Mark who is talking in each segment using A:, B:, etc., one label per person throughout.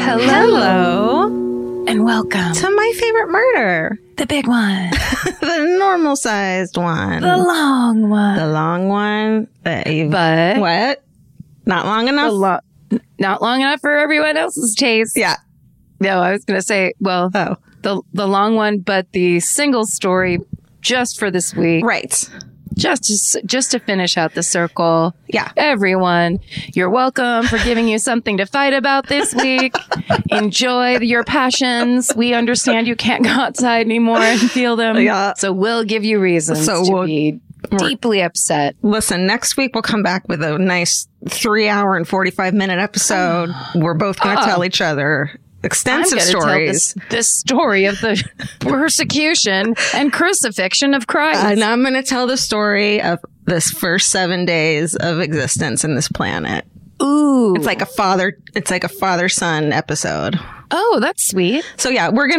A: Hello.
B: And welcome
A: To my favorite murder.
B: the big one,
A: The normal sized one.
B: the long one.
A: The long one.
B: But
A: What? Not long enough?
B: not long enough for everyone else's taste.
A: Yeah.
B: No, I was going to say, well,
A: Oh.
B: the long one, but the single story just for this week.
A: Right.
B: Just to finish out the circle.
A: Yeah.
B: Everyone, you're welcome for giving you something to fight about this week. Enjoy your passions. We understand you can't go outside anymore and feel them.
A: Yeah.
B: So we'll give you reasons to be deeply upset.
A: Listen, next week we'll come back with a nice 3-hour and 45-minute episode. We're both going to tell each other extensive stories.
B: Tell this story of the persecution and crucifixion of Christ.
A: And I'm going to tell the story of this first 7 days of existence in this planet.
B: Ooh.
A: It's like a father-son episode.
B: Oh, that's sweet.
A: So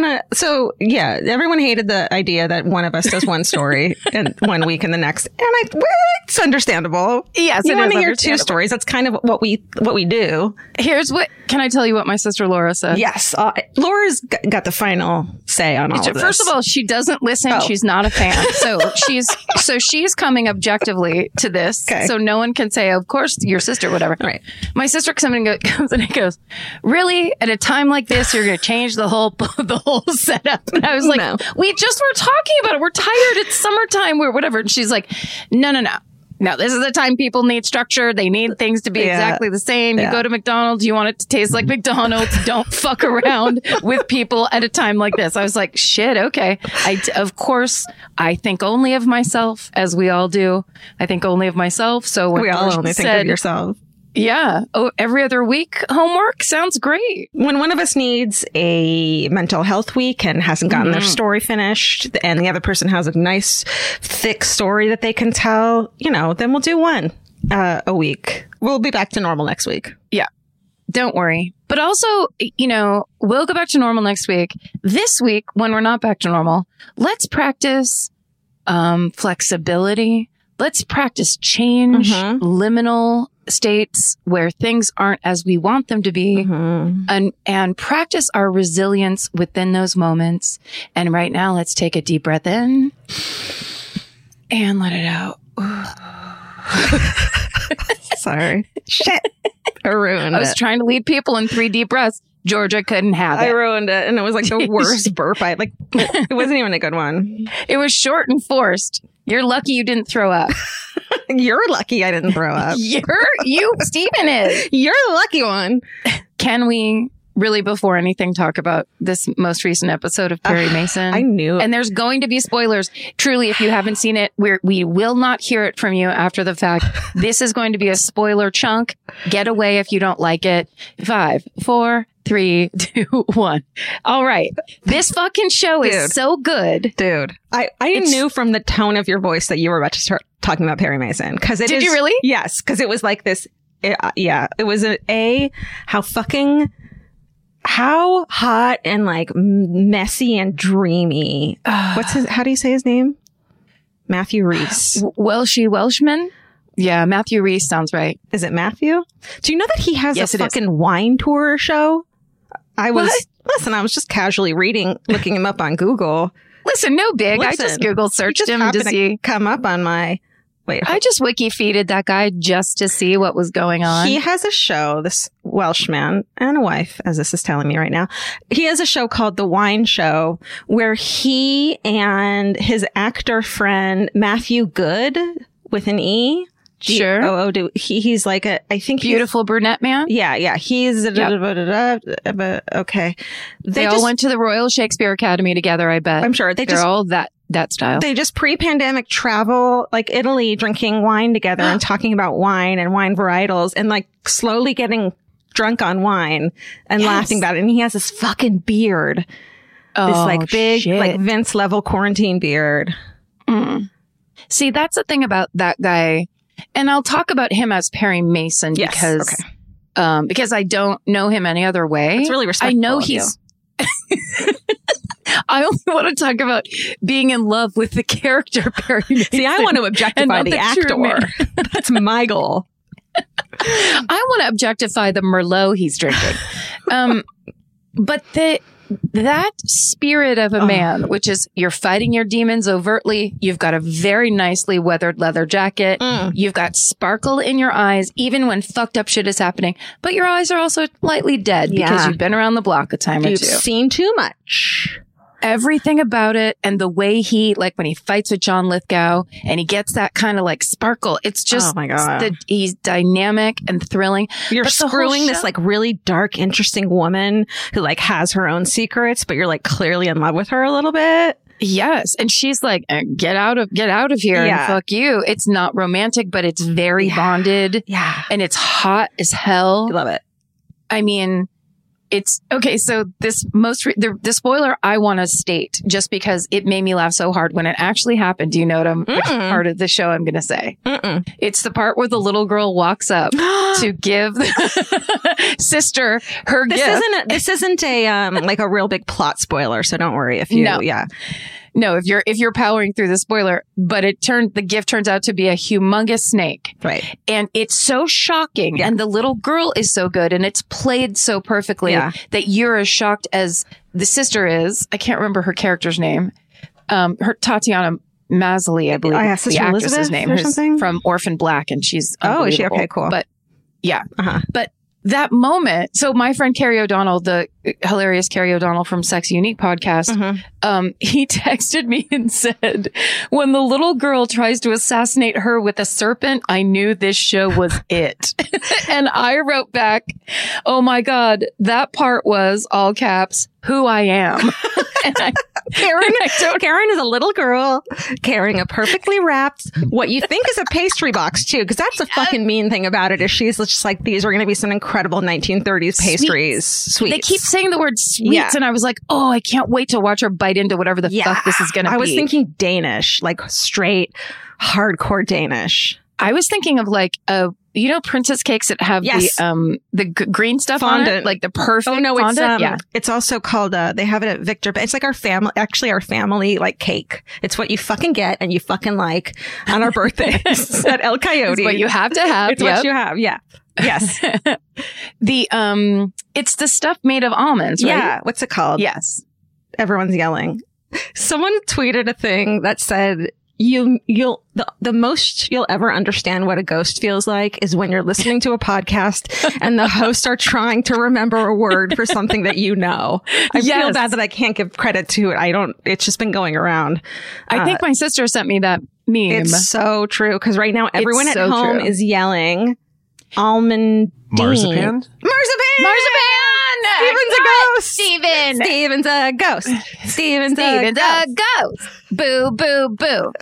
A: everyone hated the idea that one of us does one story in 1 week and the next. And it's understandable.
B: Yes,
A: you
B: it
A: want
B: is
A: to hear two stories. That's kind of what we do.
B: Can I tell you what my sister Laura said?
A: Yes. Laura's got the final say on all of this.
B: First of all, she doesn't listen. Oh. She's not a fan. So she's coming objectively to this.
A: Okay.
B: So no one can say, of course, your sister, whatever.
A: Right.
B: My sister comes in and goes, really? At a time like this, you're going to change the whole setup? And I was like,
A: No.
B: We just were talking about it. We're tired. It's summertime. We're whatever. And she's like, no. No, this is the time people need structure. They need things to be exactly the same. You go to McDonald's, you want it to taste like McDonald's. Don't fuck around with people at a time like this. I was like, shit, okay. Of course, I think only of myself, as we all do. I think only of myself. So when
A: we all only think of yourself.
B: Yeah. Oh, every other week homework sounds great.
A: When one of us needs a mental health week and hasn't gotten their story finished and the other person has a nice thick story that they can tell, then we'll do one a week. We'll be back to normal next week.
B: Yeah. Don't worry. But also, we'll go back to normal next week. This week, when we're not back to normal, let's practice flexibility. Let's practice change, liminal states where things aren't as we want them to be, and practice our resilience within those moments. And right now, let's take a deep breath in and let it out.
A: Sorry. Shit. I ruined it.
B: I was trying to lead people in 3 deep breaths. Georgia couldn't have it.
A: I ruined it. And it was like the worst burp. It wasn't even a good one.
B: It was short and forced. You're lucky you didn't throw up.
A: You're lucky I didn't throw up.
B: Stephen is.
A: You're the lucky one.
B: Can we really, before anything, talk about this most recent episode of Perry Mason?
A: I knew it.
B: And there's going to be spoilers. Truly, if you haven't seen it, we will not hear it from you after the fact. This is going to be a spoiler chunk. Get away if you don't like it. 5, 4, 3, 2, 1. All right. This fucking show is so good.
A: Dude, I knew from the tone of your voice that you were about to start talking about Perry Mason. Did
B: you really?
A: Yes. Because it was like this. It was how hot and like messy and dreamy. How do you say his name? Matthew Rhys.
B: Welshman? Yeah, Matthew Rhys sounds right.
A: Is it Matthew? Do you know that he has a fucking wine tour show? I was just casually looking him up on Google.
B: Listen, no big. I just Google searched him to see.
A: Come up on my. Wait.
B: I just wiki feeded that guy just to see what was going on.
A: He has a show, this Welshman and a wife, as this is telling me right now. He has a show called The Wine Show where he and his actor friend Matthew Good with an E.
B: Sure.
A: He's like I think
B: beautiful brunette man.
A: Yeah. He's okay.
B: They all went to the Royal Shakespeare Academy together. I bet.
A: I'm sure
B: they're all that style.
A: They just pre-pandemic travel like Italy, drinking wine together and talking about wine and wine varietals and like slowly getting drunk on wine and laughing about it. And he has this fucking beard, this like big like Vince level quarantine beard.
B: See, that's the thing about that guy. And I'll talk about him as Perry Mason because I don't know him any other way.
A: It's really respectful.
B: I know he's. I only want to talk about being in love with the character Perry Mason.
A: See, I want to objectify the actor. That's my goal.
B: I want to objectify the Merlot he's drinking. But that spirit of a man, which is you're fighting your demons overtly. You've got a very nicely weathered leather jacket. You've got sparkle in your eyes, even when fucked up shit is happening. But your eyes are also lightly dead because you've been around the block a time or two.
A: You've seen too much.
B: Everything about it, and the way he, like when he fights with John Lithgow and he gets that kind of like sparkle, it's just,
A: oh my God.
B: He's dynamic and thrilling.
A: You're screwing this like really dark, interesting woman who like has her own secrets, but you're like clearly in love with her a little bit.
B: Yes. And she's like, get out of here and fuck you. It's not romantic, but it's very bonded.
A: Yeah.
B: And it's hot as hell.
A: I love it.
B: I mean, it's okay. So this the spoiler I want to state just because it made me laugh so hard when it actually happened. Do you know which part of the show I'm going to say? It's the part where the little girl walks up to give the sister her gift.
A: This isn't a like a real big plot spoiler. So don't worry if you
B: No, if you're powering through the spoiler, but the gift turns out to be a humongous snake.
A: Right.
B: And it's so shocking. And the little girl is so good and it's played so perfectly that you're as shocked as the sister is. I can't remember her character's name. Her Tatiana Maslany, I believe.
A: Oh, yeah,
B: the actress's name, who's from Orphan Black, and she's unbelievable.
A: Oh, is she? Okay, cool.
B: But yeah. But that moment, so my friend Carrie O'Donnell, the hilarious Carrie O'Donnell from Sex Unique podcast, he texted me and said, when the little girl tries to assassinate her with a serpent, I knew this show was it. And I wrote back, oh my God, that part was, all caps, who I am.
A: Karen is a little girl carrying a perfectly wrapped, what you think is a pastry box too, because that's the fucking mean thing about it is she's just like, these are going to be some incredible 1930s pastries. Sweets.
B: They keep saying the word sweets, and I was like, oh, I can't wait to watch her bite into whatever the fuck this is going to be.
A: I was thinking Danish, like straight, hardcore Danish.
B: I was thinking of like princess cakes that have the green stuff
A: fondant
B: on it, like the perfect.
A: Oh no,
B: fondant?
A: It's also called. They have it at Victor. It's like our family like cake. It's what you fucking get and you fucking like on our birthdays at El Coyote.
B: It's what you have to have.
A: It's what you have. Yeah. Yes.
B: It's the stuff made of almonds, right?
A: Yeah. What's it called?
B: Yes.
A: Everyone's yelling. Someone tweeted a thing that said, the most you'll ever understand what a ghost feels like is when you're listening to a podcast and the hosts are trying to remember a word for something that you know. I feel bad that I can't give credit to it. It's just been going around.
B: I think my sister sent me that meme.
A: It's so true. Because right now everyone at home is yelling almond
C: marzipan.
A: Steven's a ghost.
B: Steven's
A: a ghost. Steven's a ghost.
B: Boo, boo, boo.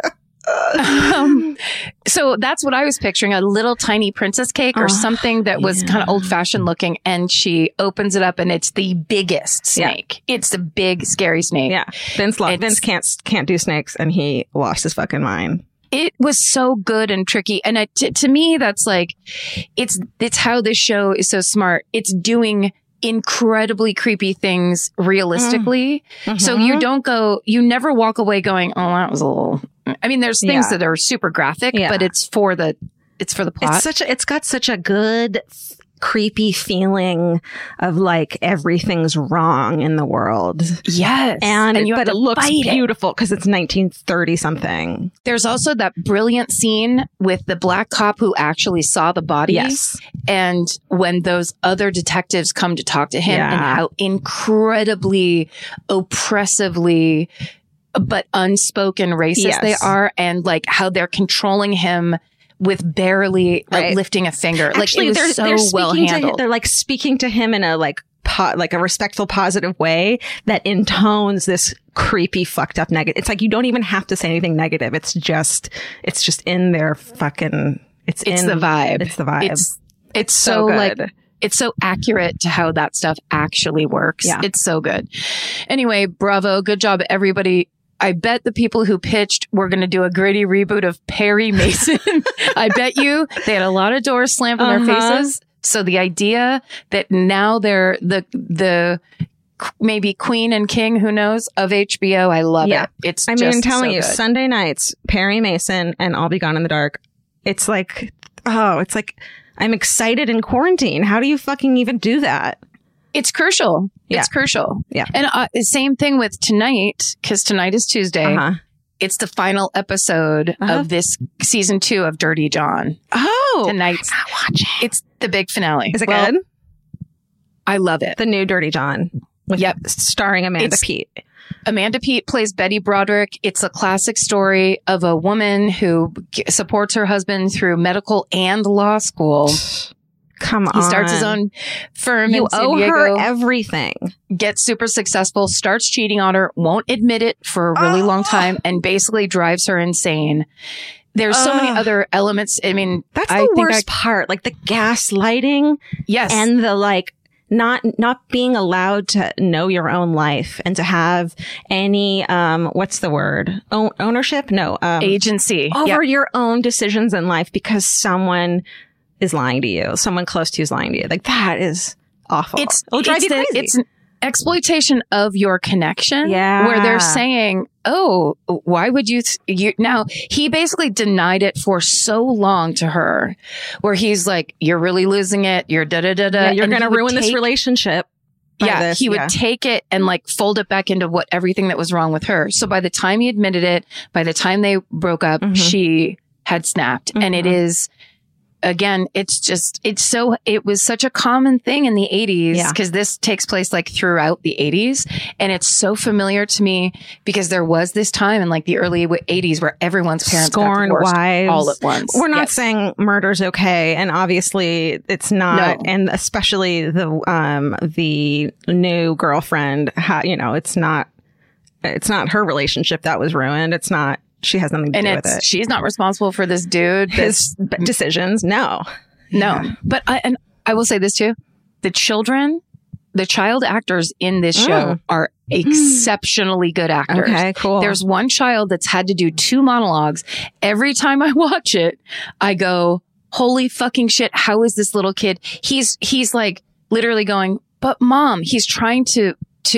B: So that's what I was picturing, a little tiny princess cake or something that was kind of old fashioned looking. And she opens it up and it's the biggest snake. It's the big, scary snake.
A: Yeah. Vince can't do snakes and he lost his fucking mind.
B: It was so good and tricky. And to me, that's like, it's how this show is so smart. It's doing incredibly creepy things realistically. So you never walk away going, oh, that was a little, I mean, there's things that are super graphic, but it's for the plot.
A: It's got such a good, creepy feeling of like everything's wrong in the world.
B: Yes.
A: But it looks beautiful because it's 1930 something.
B: There's also that brilliant scene with the black cop who actually saw the body.
A: Yes.
B: And when those other detectives come to talk to him and how incredibly oppressively but unspoken racist they are, and like how they're controlling him with barely lifting a finger.
A: Actually,
B: like, it was so well handled.
A: They're like speaking to him in a like a respectful, positive way that intones this creepy, fucked up negative. It's like you don't even have to say anything negative. It's just in their fucking. It's the
B: vibe.
A: It's the vibe.
B: It's so good. Like, it's so accurate to how that stuff actually works.
A: Yeah.
B: It's so good. Anyway, bravo. Good job, everybody. I bet the people who pitched were going to do a gritty reboot of Perry Mason. I bet you they had a lot of doors slammed in their faces. So the idea that now they're the maybe queen and king, who knows, of HBO. I love it. I'm
A: telling you, Sunday nights, Perry Mason and I'll Be Gone in the Dark. It's like I'm excited in quarantine. How do you fucking even do that?
B: It's crucial.
A: Yeah.
B: It's crucial.
A: Yeah.
B: And same thing with tonight, because tonight is Tuesday.
A: Uh-huh.
B: It's the final episode of this season 2 of Dirty John.
A: Oh,
B: Tonight's
A: I'm not watching.
B: It's the big finale.
A: Is it good?
B: I love it.
A: The new Dirty John. Starring Amanda Peet.
B: Amanda Peet plays Betty Broderick. It's a classic story of a woman who supports her husband through medical and law school.
A: Come on.
B: He starts his own firm
A: You
B: in San
A: owe
B: Diego.
A: her everything.
B: Gets super successful, starts cheating on her, won't admit it for a really long time, and basically drives her insane. There's so many other elements. I mean,
A: that's the worst part. Like the gaslighting.
B: Yes.
A: And the not being allowed to know your own life and to have any, what's the word? Ownership? No.
B: Agency.
A: Over your own decisions in life because someone is lying to you. Someone close to you is lying to you. Like that is awful. It'll drive you crazy.
B: It's an exploitation of your connection.
A: Yeah.
B: Where they're saying, oh, why would you now he basically denied it for so long to her where he's like, you're really losing it. You're
A: Yeah, you're going to ruin this relationship.
B: He would take it and fold it back into everything that was wrong with her. So by the time he admitted it, by the time they broke up, she had snapped. And it is, again, it was such a common thing in the 80s because this takes place throughout the 80s. And it's so familiar to me because there was this time in the early 80s where everyone's parents
A: scorned
B: got divorced
A: wives
B: all at once.
A: We're not saying murder's okay. And obviously it's not. No. And especially the new girlfriend, it's not her relationship that was ruined. It's not. She has nothing to do with it.
B: She's not responsible for this dude.
A: His decisions. No.
B: But I will say this too. The child actors in this show are exceptionally good actors.
A: Okay, cool.
B: There's one child that's had to do 2 monologues. Every time I watch it, I go, holy fucking shit. How is this little kid? He's literally going, but mom, he's trying to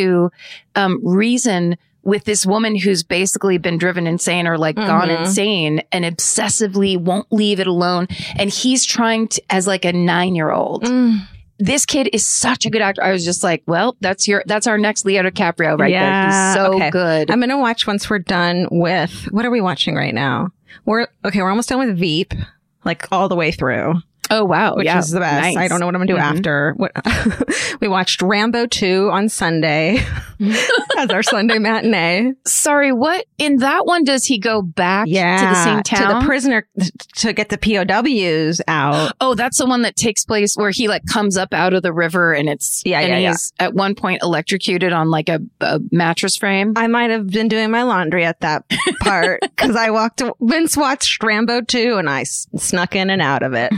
B: reason with this woman who's basically been driven insane or gone insane and obsessively won't leave it alone. And he's trying to, as a 9-year-old. This kid is such a good actor. I was just like, well, that's our next Leo DiCaprio there. He's so good.
A: I'm going to watch once we're done with, what are we watching right now? We're almost done with Veep, all the way through.
B: Oh, wow.
A: Which is the best. Nice. I don't know what I'm going to do after. We watched Rambo 2 on Sunday as our Sunday matinee.
B: Sorry, what? In that one, does he go back to the same town?
A: To the prisoner to get the POWs out.
B: Oh, that's the one that takes place where he comes up out of the river and it's, he's at one point electrocuted on a mattress frame.
A: I might have been doing my laundry at that part because Vince watched Rambo 2 and I snuck in and out of it.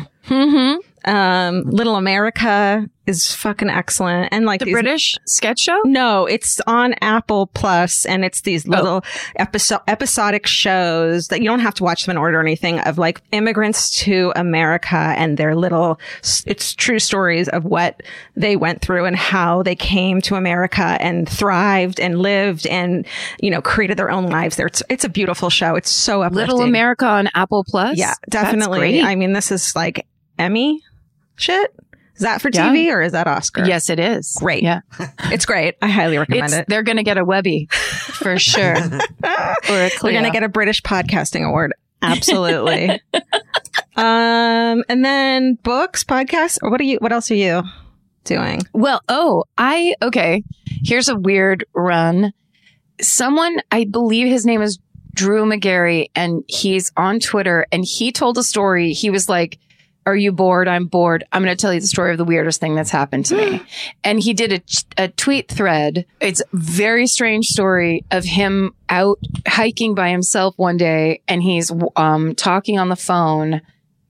A: Little America is fucking excellent. And
B: the British sketch show?
A: No, it's on Apple Plus and it's these little episodic shows that you don't have to watch them in order or anything of immigrants to America and their it's true stories of what they went through and how they came to America and thrived and lived and, created their own lives there. It's a beautiful show. It's so uplifting.
B: Little America on Apple Plus?
A: Yeah, definitely. I mean, this is Emmy shit. Is that for TV or is that Oscar?
B: Yes, it is.
A: Great.
B: Yeah.
A: It's great. I highly recommend it.
B: They're going to get a Webby for sure. Or a Clio.
A: They're going to get a British Podcasting Award. Absolutely. And then books, podcasts, or what else are you doing?
B: Well, okay. Here's a weird run. Someone, I believe his name is Drew McGarry, and he's on Twitter, and he told a story. He was like, are you bored? I'm bored. I'm going to tell you the story of the weirdest thing that's happened to me. And he did a tweet thread. It's a very strange story of him out hiking by himself one day, and he's talking on the phone.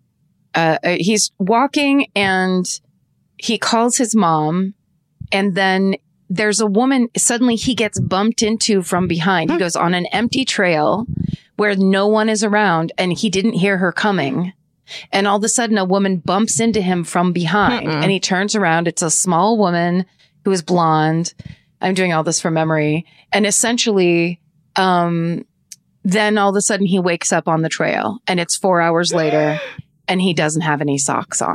B: He's walking, and he calls his mom, and then there's a woman. Suddenly, he gets bumped into from behind. He goes on an empty trail where no one is around, and he didn't hear her coming. And all of a sudden, a woman bumps into him from behind and he turns around. It's a small woman who is blonde. I'm doing all this from memory. And essentially, then all of a sudden he wakes up on the trail and it's 4 hours later and he doesn't have any socks on.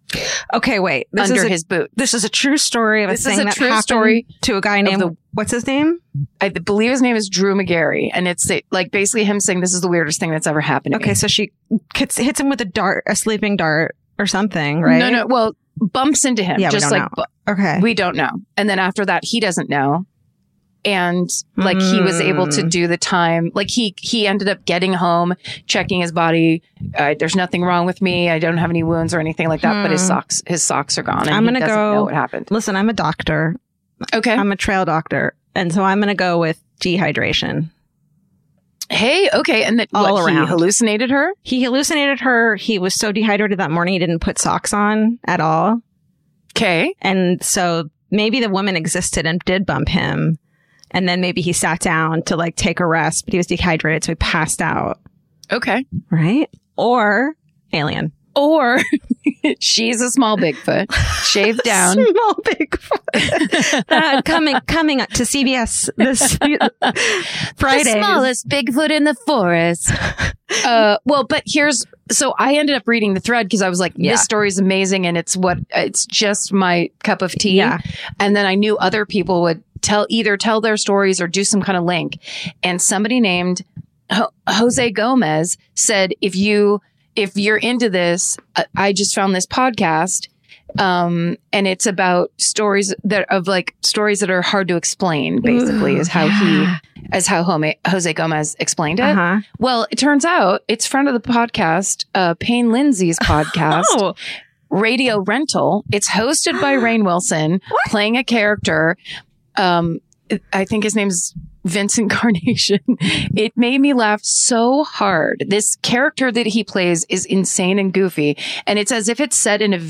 A: Okay, wait.
B: Under his boot.
A: This is a true story of a thing that happened to a guy named, what's his name?
B: I believe his name is Drew McGarry. And it's like basically him saying this is the weirdest thing that's ever happened to me.
A: Okay, so she hits him with a sleeping dart or something, right?
B: No. Well, bumps into him.
A: Yeah,
B: just
A: we don't know. Okay.
B: We don't know. And then after that, he doesn't know. And like he was able to do the time, like he ended up getting home, checking his body. There's nothing wrong with me. I don't have any wounds or anything like that. But his socks are gone. And
A: I'm gonna
B: doesn't know what happened.
A: Listen, I'm a doctor.
B: Okay,
A: I'm a trail doctor, and so I'm gonna go with dehydration.
B: Hey, okay, and that
A: all around.
B: He hallucinated her.
A: He hallucinated her. He was so dehydrated that morning he didn't put socks on at all.
B: Okay,
A: and so maybe the woman existed and did bump him. And then maybe he sat down to like take a rest, but he was dehydrated, so he passed out.
B: Okay.
A: Right? Or alien.
B: Or she's a small Bigfoot, shaved down.
A: Small Bigfoot. Coming up to CBS this Friday.
B: The smallest Bigfoot in the forest. Well, but so I ended up reading the thread because I was like, this story is amazing and it's just my cup of tea.
A: Yeah.
B: And then I knew other people would either tell their stories or do some kind of link. And somebody named Jose Gomez said, if you're into this, I just found this podcast. And it's about stories that are hard to explain, basically. Ooh, is how Jose Gomez explained it. Uh-huh. Well, it turns out it's friend of the podcast, Payne Lindsay's podcast. Oh. Radio Rental. It's hosted by Rainn Wilson, playing a character. I think his name's Vincent Carnation. It made me laugh so hard. This character that he plays is insane and goofy, and it's as if it's set in a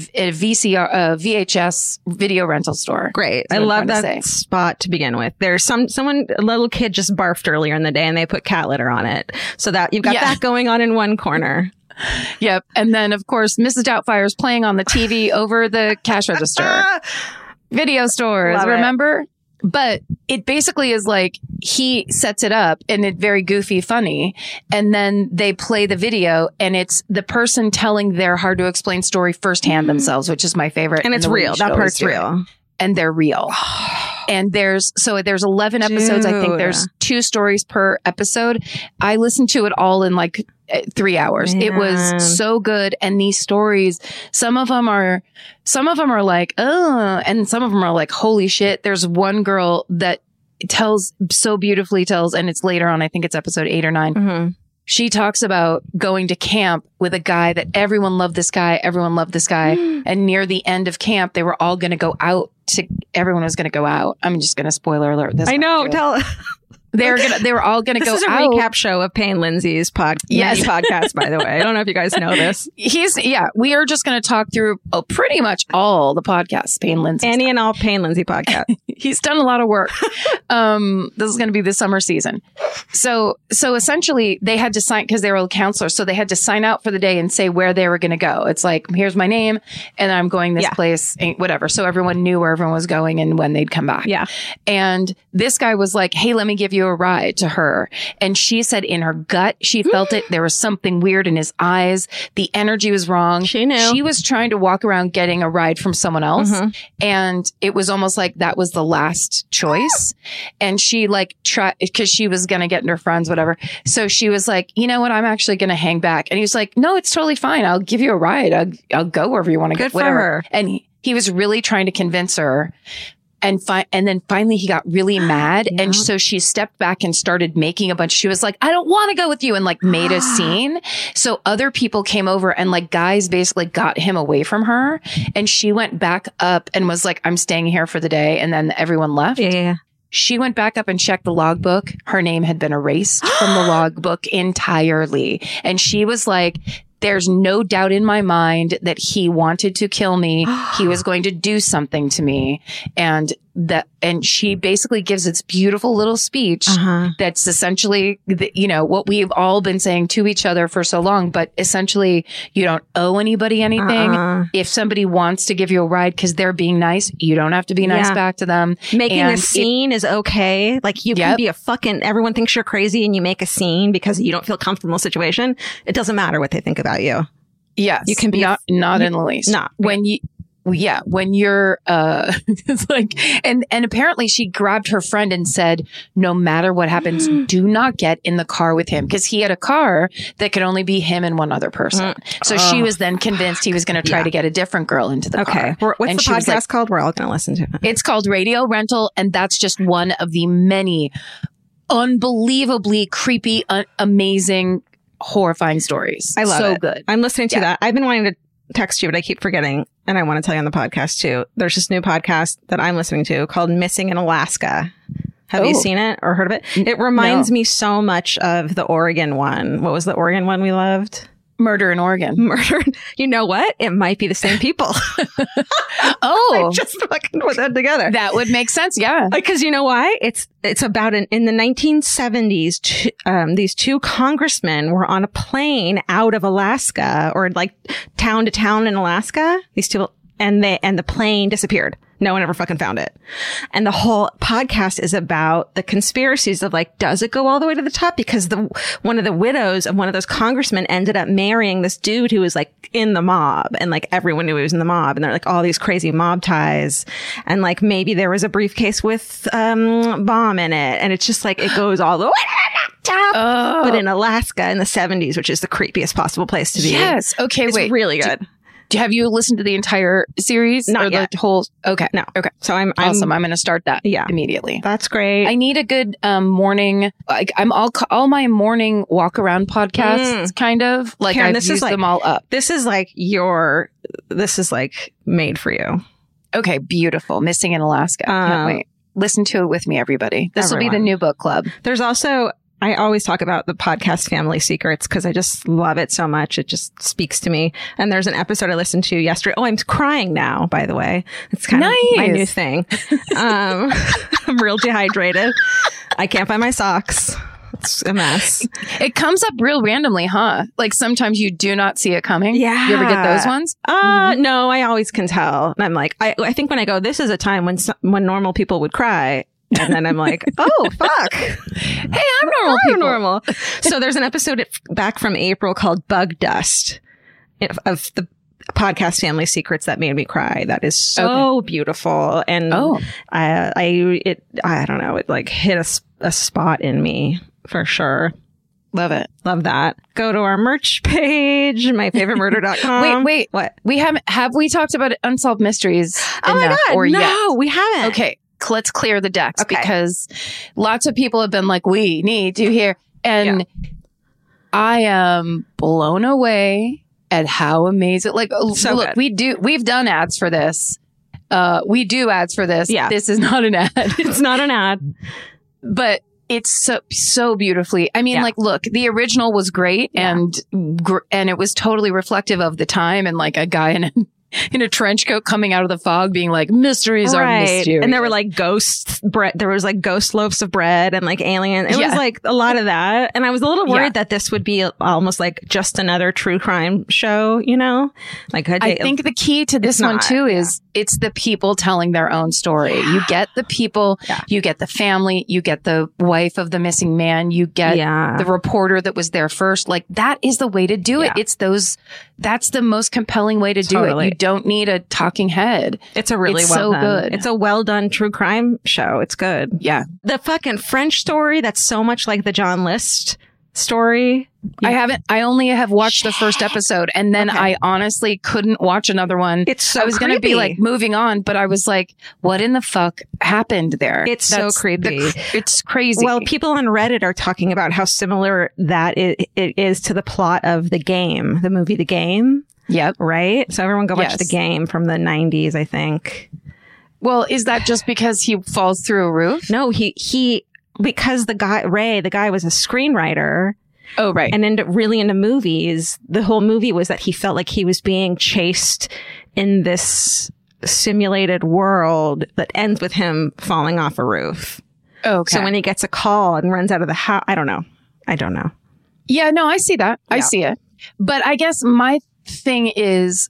B: VHS video rental store.
A: Great. I love that spot to begin with. There's a little kid just barfed earlier in the day and they put cat litter on it. So that you've got that going on in one corner.
B: Yep. And then of course, Mrs. Doubtfire's playing on the TV over the cash register. Video stores, love remember? It. But it basically is like he sets it up and it's very goofy, funny. And then they play the video and it's the person telling their hard to explain story firsthand themselves, which is my favorite.
A: And it's real. That part's real.
B: And they're real. And there's 11 episodes. I think there's 2 stories per episode. I listened to it all in like 3 hours. Man. It was so good. And these stories, some of them are like, and some of them are like, holy shit. There's one girl that so beautifully tells, and it's later on, I think it's episode 8 or 9. Mm-hmm. She talks about going to camp with a guy that everyone loved this guy. And near the end of camp, they were all going to go out. Everyone was going to go out. I'm just going to spoiler alert this.
A: I know.
B: They were all going to go out.
A: This is a recap show of Payne Lindsay's podcast, by the way. I don't know if you guys know this.
B: We are just going to talk through pretty much all the podcasts, Payne Lindsay.
A: Any and all Payne Lindsay podcasts.
B: He's done a lot of work. This is going to be the summer season. So essentially they had to sign, because they were counselors, so they had to sign out for the day and say where they were going to go. It's like, here's my name and I'm going this place, whatever. So everyone knew where everyone was going and when they'd come back. Yeah. And this guy was like, hey, let me give you a ride to her. And she said in her gut, she felt it. There was something weird in his eyes. The energy was wrong.
A: She knew.
B: She was trying to walk around getting a ride from someone else. Mm-hmm. And it was almost like that was the last choice. And she like tried, because she was going to get into her friends, whatever. So she was like, you know what? I'm actually going to hang back. And he was like, no, it's totally fine. I'll give you a ride. I'll go wherever you want to go.
A: Good for her.
B: And he was really trying to convince her. And then finally he got really mad. Yeah. And so she stepped back and started making she was like, I don't want to go with you, and like made a scene. So other people came over and like guys basically got him away from her. And she went back up and was like, I'm staying here for the day. And then everyone left.
A: Yeah.
B: She went back up and checked the logbook. Her name had been erased from the logbook entirely. And she was like, there's no doubt in my mind that he wanted to kill me. He was going to do something to me. And she basically gives this beautiful little speech that's essentially, what we've all been saying to each other for so long, but essentially you don't owe anybody anything. If somebody wants to give you a ride because they're being nice, you don't have to be nice back to them.
A: Making a scene is okay. Like you can be everyone thinks you're crazy and you make a scene because you don't feel comfortable in the situation. It doesn't matter what they think about you.
B: Yes.
A: You can be
B: not in the least.
A: Not
B: when you. Yeah, when you're it's like and apparently she grabbed her friend and said, no matter what happens, do not get in the car with him, because he had a car that could only be him and one other person. So she was then convinced he was going to try to get a different girl into the car.
A: What's the podcast called? We're all going to listen to it.
B: It's called Radio Rental, and that's just one of the many unbelievably creepy, amazing, horrifying stories.
A: I love it.
B: So good.
A: I'm listening to that. I've been wanting to text you, but I keep forgetting. And I want to tell you on the podcast too. There's this new podcast that I'm listening to called Missing in Alaska. Have you seen it or heard of it? It reminds me so much of the Oregon one. What was the Oregon one we loved?
B: Murder in Oregon.
A: Murder. You know what? It might be the same people. I just fucking put that together.
B: That would make sense. Yeah.
A: Because you know why? It's about in the 1970s, these two congressmen were on a plane out of Alaska, or like town to town in Alaska. These two, and the plane disappeared. No one ever fucking found it. And the whole podcast is about the conspiracies of like, does it go all the way to the top? Because one of the widows of one of those congressmen ended up marrying this dude who was like in the mob, and like everyone knew he was in the mob, and they're like all these crazy mob ties. And like maybe there was a briefcase with bomb in it. And it's just like, it goes all the way to the top. But in Alaska in the 70s, which is the creepiest possible place to be.
B: Yes. Okay.
A: It's really good.
B: Have you listened to the entire series?
A: Not yet.
B: The whole? Okay.
A: No.
B: Okay.
A: So I'm
B: awesome. I'm going to start that immediately.
A: That's great.
B: I need a good morning. Like I'm all my morning walk around podcasts, kind of like
A: Karen,
B: I've used them all up.
A: This is like made for you.
B: Okay. Beautiful. Missing in Alaska. Can't wait. Listen to it with me, everybody. This will be the new book club.
A: There's also, I always talk about the podcast Family Secrets because I just love it so much. It just speaks to me. And there's an episode I listened to yesterday. Oh, I'm crying now, by the way. It's kind of my new thing. I'm real dehydrated. I can't find my socks. It's a mess.
B: It comes up real randomly, huh? Like sometimes you do not see it coming.
A: Yeah.
B: You ever get those ones?
A: No, I always can tell. And I'm like, I think when I go, this is a time when normal people would cry. And then I'm like, oh, fuck.
B: Hey, I'm normal.
A: So there's an episode back from April called Bug Dust of the podcast Family Secrets that made me cry. That is so beautiful. And I don't know, it like hit a spot in me for sure.
B: Love it.
A: Love that. Go to our merch page, myfavoritemurder.com.
B: Wait.
A: What?
B: Have we talked about Unsolved Mysteries
A: oh my God,
B: or
A: no,
B: yet?
A: We haven't.
B: Okay. Let's clear the decks because lots of people have been like, we need to hear. And I am blown away at how amazing. Like, so look, we've done ads for this. We do ads for this.
A: Yeah.
B: This is not an ad.
A: It's not an ad.
B: But it's so beautifully. I mean, like, look, the original was great and it was totally reflective of the time, and like a guy in a trench coat coming out of the fog being like, mysteries are mysterious.
A: And there were like ghost bread. There was like ghost loaves of bread and like alien. It was like a lot of that. And I was a little worried that this would be almost like just another true crime show, you know? Like
B: I think the key to this one too is it's the people telling their own story. You get the people, you get the family, you get the wife of the missing man, you get the reporter that was there first. Like that is the way to do it. That's the most compelling way to do it. You don't need a talking head.
A: It's a really well done. Good. It's a well done true crime show. It's good.
B: Yeah.
A: The fucking French story that's so much like the John List story.
B: I only have watched the first episode, and then I honestly couldn't watch another one.
A: It's so
B: I was going to be like moving on, but I was like, what in the fuck happened there?
A: It's so creepy.
B: It's crazy.
A: Well, people on Reddit are talking about how similar that it is to the plot of The Game, the movie The Game.
B: Yep.
A: Right? So everyone go watch The Game from the 90s, I think.
B: Well, is that just because he falls through a roof?
A: No, he because the guy was a screenwriter.
B: Oh, right.
A: And really into movies. The whole movie was that he felt like he was being chased in this simulated world that ends with him falling off a roof.
B: Okay.
A: So when he gets a call and runs out of the house, I don't know.
B: Yeah, no, I see that. Yeah. I see it. But I guess my thing is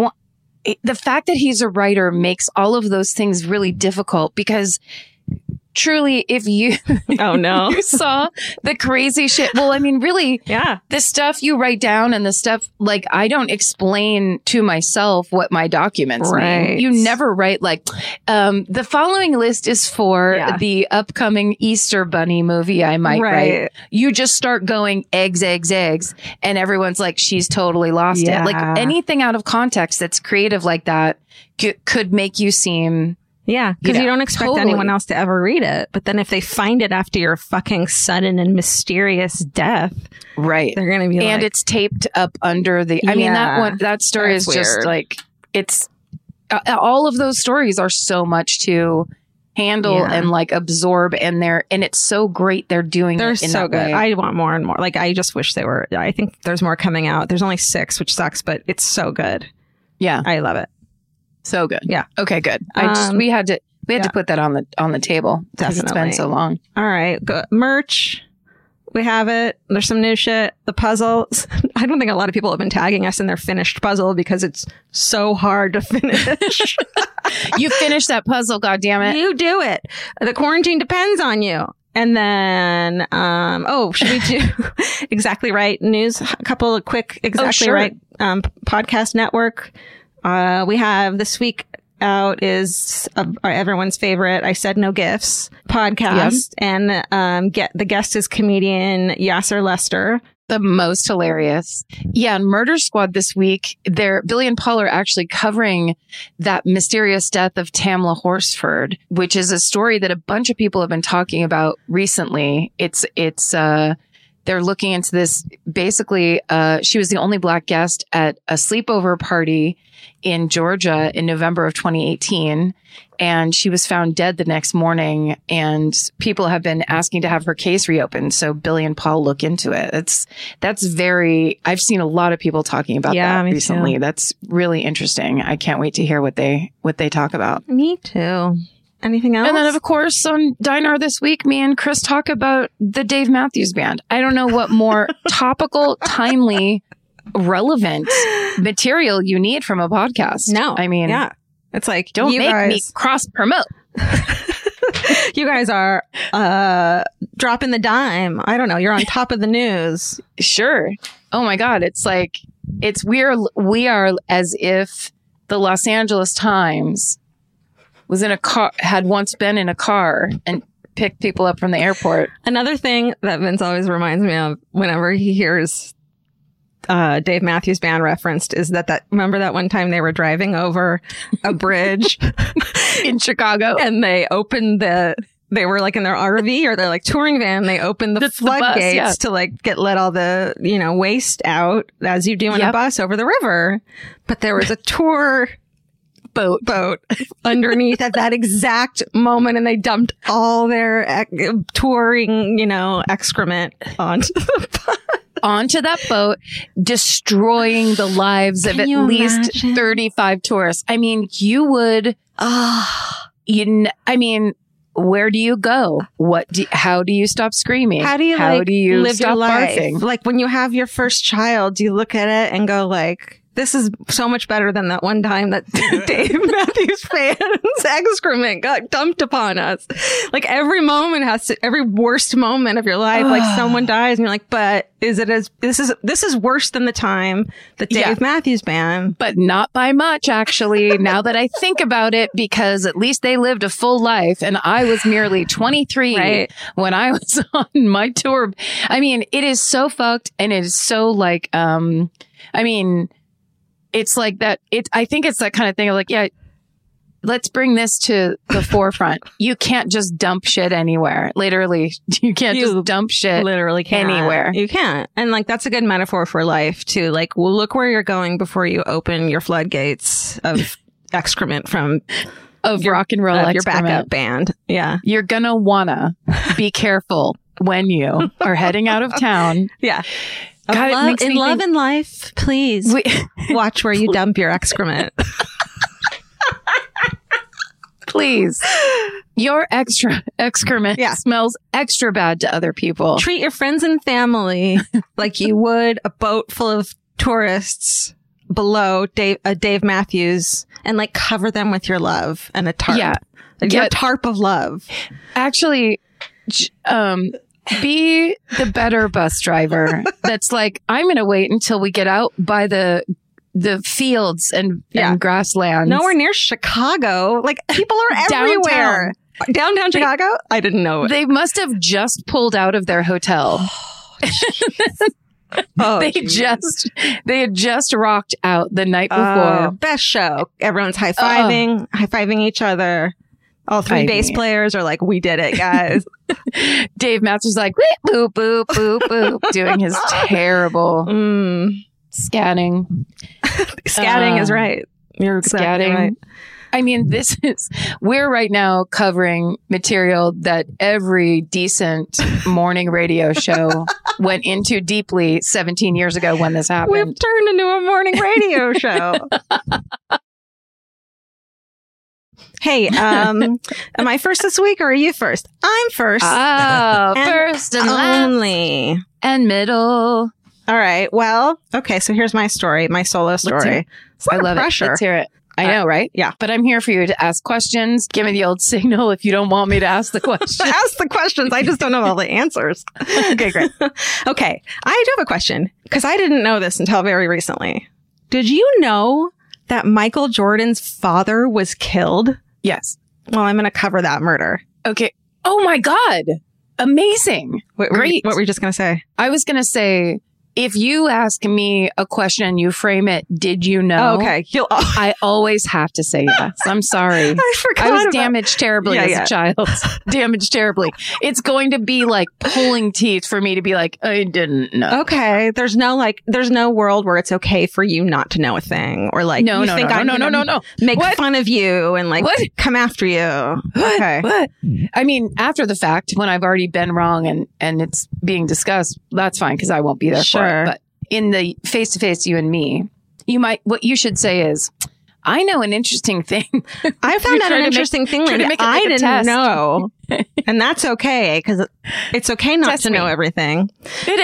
B: the fact that he's a writer makes all of those things really difficult because truly, if you
A: oh no,
B: you saw the crazy shit. Well, I mean, really,
A: yeah,
B: the stuff you write down and the stuff, like, I don't explain to myself what my documents mean. You never write like, the following list is for the upcoming Easter Bunny movie I might write. You just start going eggs, and everyone's like, she's totally lost it. Like, anything out of context that's creative like that could make you seem...
A: Yeah, because you don't expect anyone else to ever read it. But then if they find it after your fucking sudden and mysterious death,
B: right,
A: they're going to be
B: and it's taped up under the... I mean, that story is weird. Just like, it's... all of those stories are so much to handle and like absorb, and it's so great they're doing it in so good way.
A: I want more and more. Like, I just wish they were... I think there's more coming out. There's only 6, which sucks, but it's so good.
B: Yeah.
A: I love it.
B: So good.
A: Yeah.
B: Okay, good. We had to put that on the table. Definitely. It's been so long.
A: All right. Good. Merch. We have it. There's some new shit. The puzzles. I don't think a lot of people have been tagging us in their finished puzzle because it's so hard to finish.
B: You finish that puzzle, goddammit.
A: You do it. The quarantine depends on you. And then, should we do Exactly Right news? A couple of quick Exactly Right podcast network. We have this week out is everyone's favorite I Said No Gifts podcast. And the guest is comedian Yasser Lester.
B: The most hilarious. Yeah, and Murder Squad this week, Billy and Paul are actually covering that mysterious death of Tamla Horsford, which is a story that a bunch of people have been talking about recently. They're looking into this. Basically, she was the only Black guest at a sleepover party in Georgia in November of 2018. And she was found dead the next morning. And people have been asking to have her case reopened. So Billy and Paul look into it. I've seen a lot of people talking about that recently. Too. That's really interesting. I can't wait to hear what they talk about.
A: Me too. Anything else?
B: And then, of course, on Dinar this week, me and Chris talk about the Dave Matthews Band. I don't know what more topical, timely, relevant material you need from a podcast.
A: No.
B: I mean,
A: it's like,
B: don't make me cross-promote.
A: You guys are dropping the dime. I don't know. You're on top of the news.
B: Sure. Oh, my God. It's like, we are as if the Los Angeles Times was in a car, had once been in a car and picked people up from the airport.
A: Another thing that Vince always reminds me of whenever he hears Dave Matthews Band referenced is that remember that one time they were driving over a bridge
B: in Chicago
A: and they were like in their RV or their like touring van. They opened the floodgates to like let all the, waste out as you do in a bus over the river. But there was a tour boat underneath at that exact moment, and they dumped all their touring, excrement
B: onto that boat, destroying the lives of at least 35 tourists. I mean, you would. Where do you go? How do you stop screing?
A: How do you live stop your life? Barfing? Like when you have your first child, you look at it and go like, this is so much better than that one time that Dave Matthews fans' excrement got dumped upon us. Like every worst moment of your life, like someone dies and you're like, but this is worse than the time that Dave Matthews Band.
B: But not by much, actually, now that I think about it, because at least they lived a full life and I was merely 23 when I was on my tour. I mean, it is so fucked and it is so like, it's like that. I think it's that kind of thing of like, let's bring this to the forefront. You can't just dump shit anywhere. Literally, you can't just dump shit anywhere.
A: You can't. And like, that's a good metaphor for life too. Like, well, look where you're going before you open your floodgates of excrement
B: of rock and roll
A: your backup band. Yeah.
B: You're going to wanna be careful when you are heading out of town.
A: Yeah. God, in love and life, please watch where you dump your excrement.
B: Please. Your excrement smells extra bad to other people.
A: Treat your friends and family like you would a boat full of tourists below Dave Matthews and like cover them with your love and a tarp.
B: Yeah.
A: Your tarp of love.
B: Actually, be the better bus driver. That's like, I'm going to wait until we get out by the fields and grasslands.
A: Nowhere near Chicago. Like, people are everywhere. Downtown Chicago? I didn't know.
B: They must have just pulled out of their hotel. They had just rocked out the night before.
A: Best show. Everyone's high-fiving each other. All three bass players are like, we did it, guys.
B: Dave Matthews like, boop, boop, boop, boop, doing his terrible scatting.
A: Scatting is right. You're exactly right.
B: I mean, we're right now covering material that every decent morning radio show went into deeply 17 years ago when this happened.
A: We've turned into a morning radio show. Hey, am I first this week or are you first? I'm first.
B: Oh, first and
A: only.
B: And middle.
A: All right. Well, okay. So here's my story, my solo story.
B: I love it. Let's hear it. I know, right?
A: Yeah.
B: But I'm here for you to ask questions. Give me the old signal if you don't want me to ask the questions.
A: Ask the questions. I just don't know all the answers. Okay, great. Okay. I do have a question because I didn't know this until very recently. Did you know that Michael Jordan's father was killed?
B: Yes.
A: Well, I'm going to cover that murder.
B: Okay. Oh my God. Amazing. Great.
A: What were you just going to say?
B: I was going to say, if you ask me a question and you frame it, did you know?
A: Oh, okay.
B: I always have to say yes. I'm sorry.
A: I forgot.
B: I was damaged terribly as a child. Damaged terribly. It's going to be like pulling teeth for me to be like, I didn't know.
A: Okay. There's no world where it's okay for you not to know a thing or like,
B: no.
A: Make fun of you and like come after you. Okay.
B: What? I mean, after the fact, when I've already been wrong and it's being discussed, that's fine because I won't be there for it. But in the face-to-face, you and me, what you should say is, I know an interesting thing.
A: I found out an interesting thing that I didn't know. And that's okay, because it's okay not to know everything.
B: It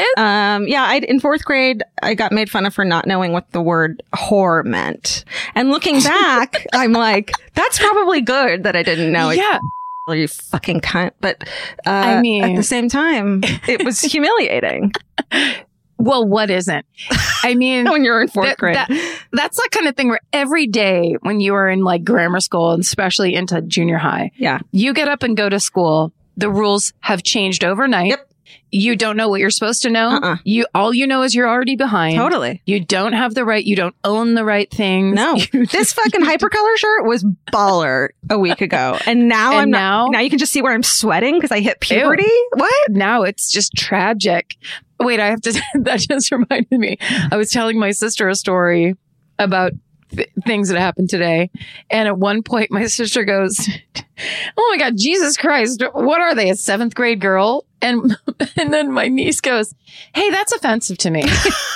B: is.
A: In fourth grade, I got made fun of for not knowing what the word whore meant. And looking back, I'm like, that's probably good that I didn't know it.
B: Yeah.
A: You fucking cunt. But I mean, at the same time, it was humiliating.
B: Well, what isn't? I mean,
A: when you're in fourth grade,
B: that's that kind of thing where every day when you are in like grammar school and especially into junior high, you get up and go to school. The rules have changed overnight.
A: Yep.
B: You don't know what you're supposed to know. All you know is you're already behind.
A: Totally.
B: You don't have the right. You don't own the right things.
A: No. This fucking hypercolor shirt was baller a week ago, and now now you can just see where I'm sweating because I hit puberty. Ew. What?
B: Now it's just tragic. Wait, I have to. That just reminded me. I was telling my sister a story about things that happened today. And at one point, my sister goes, "Oh my God, Jesus Christ. What are they? A 7th grade girl?" And then my niece goes, "Hey, that's offensive to me."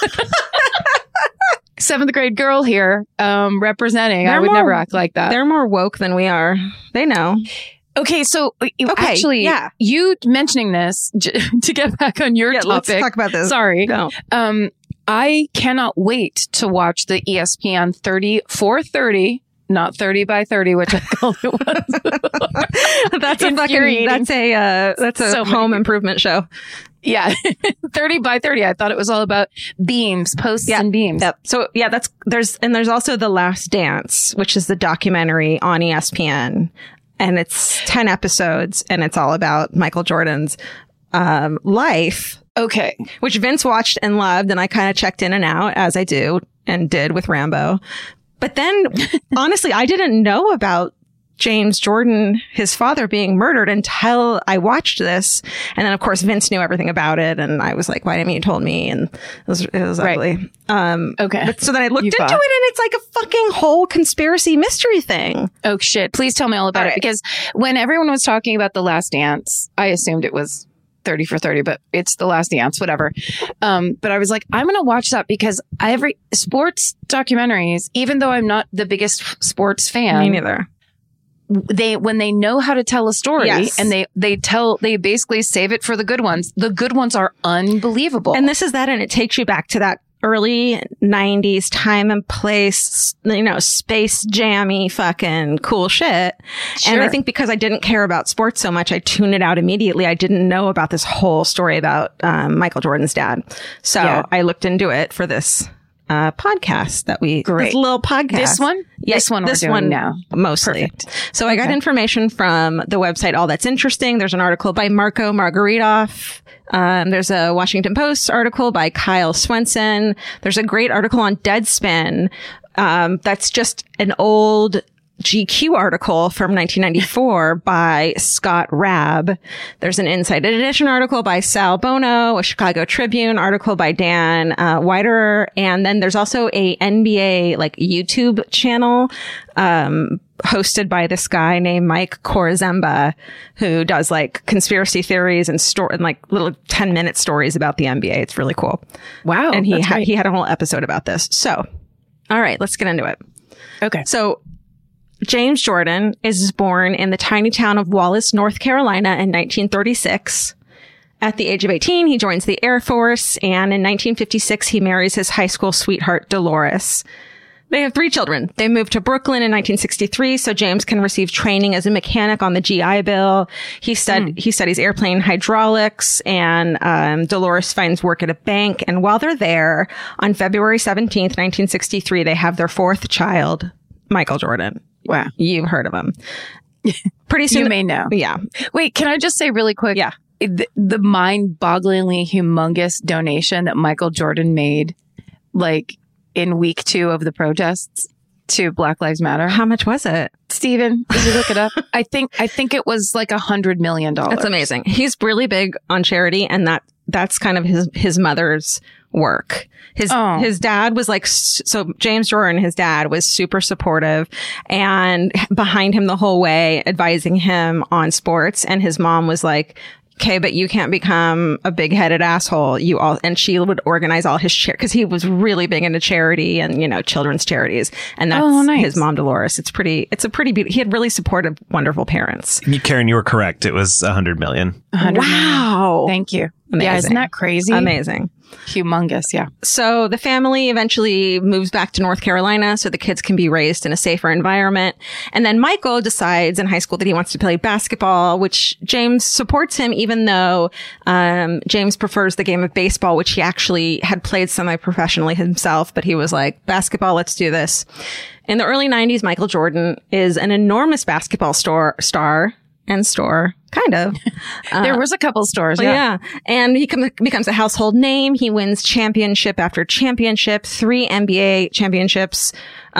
B: 7th grade girl here, representing. I would never act like that.
A: They're more woke than we are. They know.
B: Okay, so actually, you mentioning this, to get back on your topic.
A: Let's talk about this.
B: Sorry.
A: No.
B: I cannot wait to watch the ESPN 430, not 30 by 30, which I called it once.
A: That's a home improvement show.
B: Yeah. 30 by 30. I thought it was all about beams, posts and beams.
A: Yep. So there's also The Last Dance, which is the documentary on ESPN. And it's 10 episodes, and it's all about Michael Jordan's life.
B: Okay.
A: Which Vince watched and loved, and I kind of checked in and out, as I do and did with Rambo. But then, honestly, I didn't know about James Jordan, his father, being murdered until I watched this. And then, of course, Vince knew everything about it, and I was like, why didn't you told me? And it was ugly.
B: Okay.
A: But so then I looked into it, and it's like a fucking whole conspiracy mystery thing.
B: Oh, shit. Please tell me all about it. Because when everyone was talking about The Last Dance, I assumed it was 30 for 30, but it's The Last Dance, whatever. But I was like, I'm going to watch that because every sports documentaries, even though I'm not the biggest sports fan.
A: Me neither.
B: When they know how to tell a story and they basically save it for the good ones. The good ones are unbelievable.
A: And this is that, and it takes you back to that early 90s time and place, space jammy fucking cool shit.
B: Sure.
A: And I think because I didn't care about sports so much, I tuned it out immediately. I didn't know about this whole story about Michael Jordan's dad. So I looked into it for this podcast this little podcast.
B: This one?
A: Yeah,
B: this one we're doing now.
A: Mostly.
B: Perfect.
A: So I got information from the website All That's Interesting. There's an article by Marco Margaritoff. There's a Washington Post article by Kyle Swenson. There's a great article on Deadspin. That's just an old GQ article from 1994 by Scott Rabb. There's an Inside Edition article by Sal Bono, a Chicago Tribune article by Dan Widerer, and then there's also a NBA YouTube channel hosted by this guy named Mike Korzemba, who does conspiracy theories and little 10-minute stories about the NBA. It's really cool.
B: Wow.
A: And he had a whole episode about this. So, all right, let's get into it.
B: Okay.
A: So James Jordan is born in the tiny town of Wallace, North Carolina in 1936. At the age of 18, he joins the Air Force, and in 1956, he marries his high school sweetheart, Dolores. They have 3 children. They moved to Brooklyn in 1963, so James can receive training as a mechanic on the GI Bill. He studies airplane hydraulics, and Dolores finds work at a bank. And while they're there, on February 17th, 1963, they have their 4th child, Michael Jordan.
B: Wow.
A: You've heard of him. Pretty soon.
B: You may know.
A: Yeah.
B: Wait, can I just say really quick?
A: Yeah.
B: The mind-bogglingly humongous donation that Michael Jordan made, in week 2 of the protests to Black Lives Matter.
A: How much was it?
B: Steven, did you look it up? I think it was $100 million.
A: That's amazing. He's really big on charity, and that's kind of his mother's work. His dad was James Jordan, his dad was super supportive and behind him the whole way, advising him on sports. And his mom was like, okay, but you can't become a big-headed asshole. And she would organize all his because he was really big into charity and, children's charities. And that's his mom, Dolores. It's a pretty beautiful. He had really supportive, wonderful parents.
C: Karen, you were correct. It was $100 million.
A: Wow.
B: Thank you.
A: Amazing.
B: Yeah, isn't that crazy?
A: Amazing.
B: Humongous, yeah.
A: So the family eventually moves back to North Carolina so the kids can be raised in a safer environment. And then Michael decides in high school that he wants to play basketball, which James supports him, even though James prefers the game of baseball, which he actually had played semi-professionally himself. But he was like, basketball, let's do this. In the early 90s, Michael Jordan is an enormous basketball star. Kind of.
B: There was a couple stores.
A: Yeah. And he becomes a household name. He wins championship after championship, 3 NBA championships, 3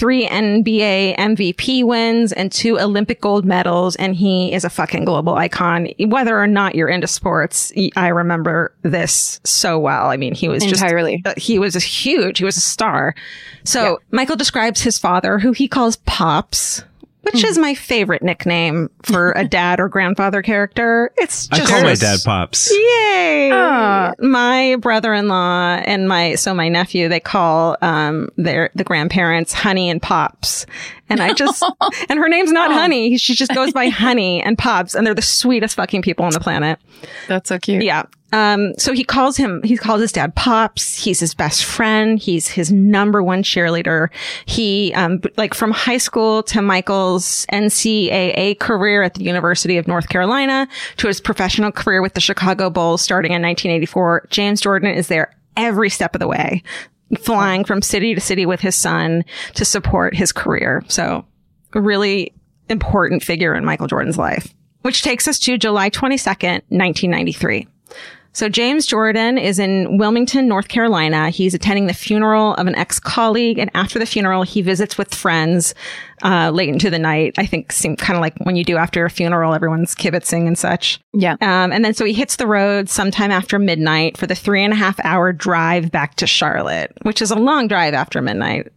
A: NBA MVP wins, and 2 Olympic gold medals. And he is a fucking global icon. Whether or not you're into sports, I remember this so well. I mean, he was
B: entirely.
A: He was huge. He was a star. So Michael describes his father, who he calls Pops, which is my favorite nickname for a dad or grandfather character. It's just,
C: I call my dad Pops.
A: Yay! My brother-in-law and my nephew, they call the grandparents Honey and Pops. And I just and her name's not Honey. She just goes by Honey and Pops, and they're the sweetest fucking people on the planet.
B: That's so cute.
A: Yeah. So he calls his dad Pops. He's his best friend. He's his number one cheerleader. He, from high school to Michael's NCAA career at the University of North Carolina to his professional career with the Chicago Bulls starting in 1984, James Jordan is there every step of the way, flying from city to city with his son to support his career. So a really important figure in Michael Jordan's life, which takes us to July 22nd, 1993. So James Jordan is in Wilmington, North Carolina. He's attending the funeral of an ex-colleague. And after the funeral, he visits with friends late into the night. I think seemed kind of like when you do after a funeral, everyone's kibitzing and such.
B: Yeah. And
A: then so he hits the road sometime after midnight for the 3.5-hour drive back to Charlotte, which is a long drive after midnight.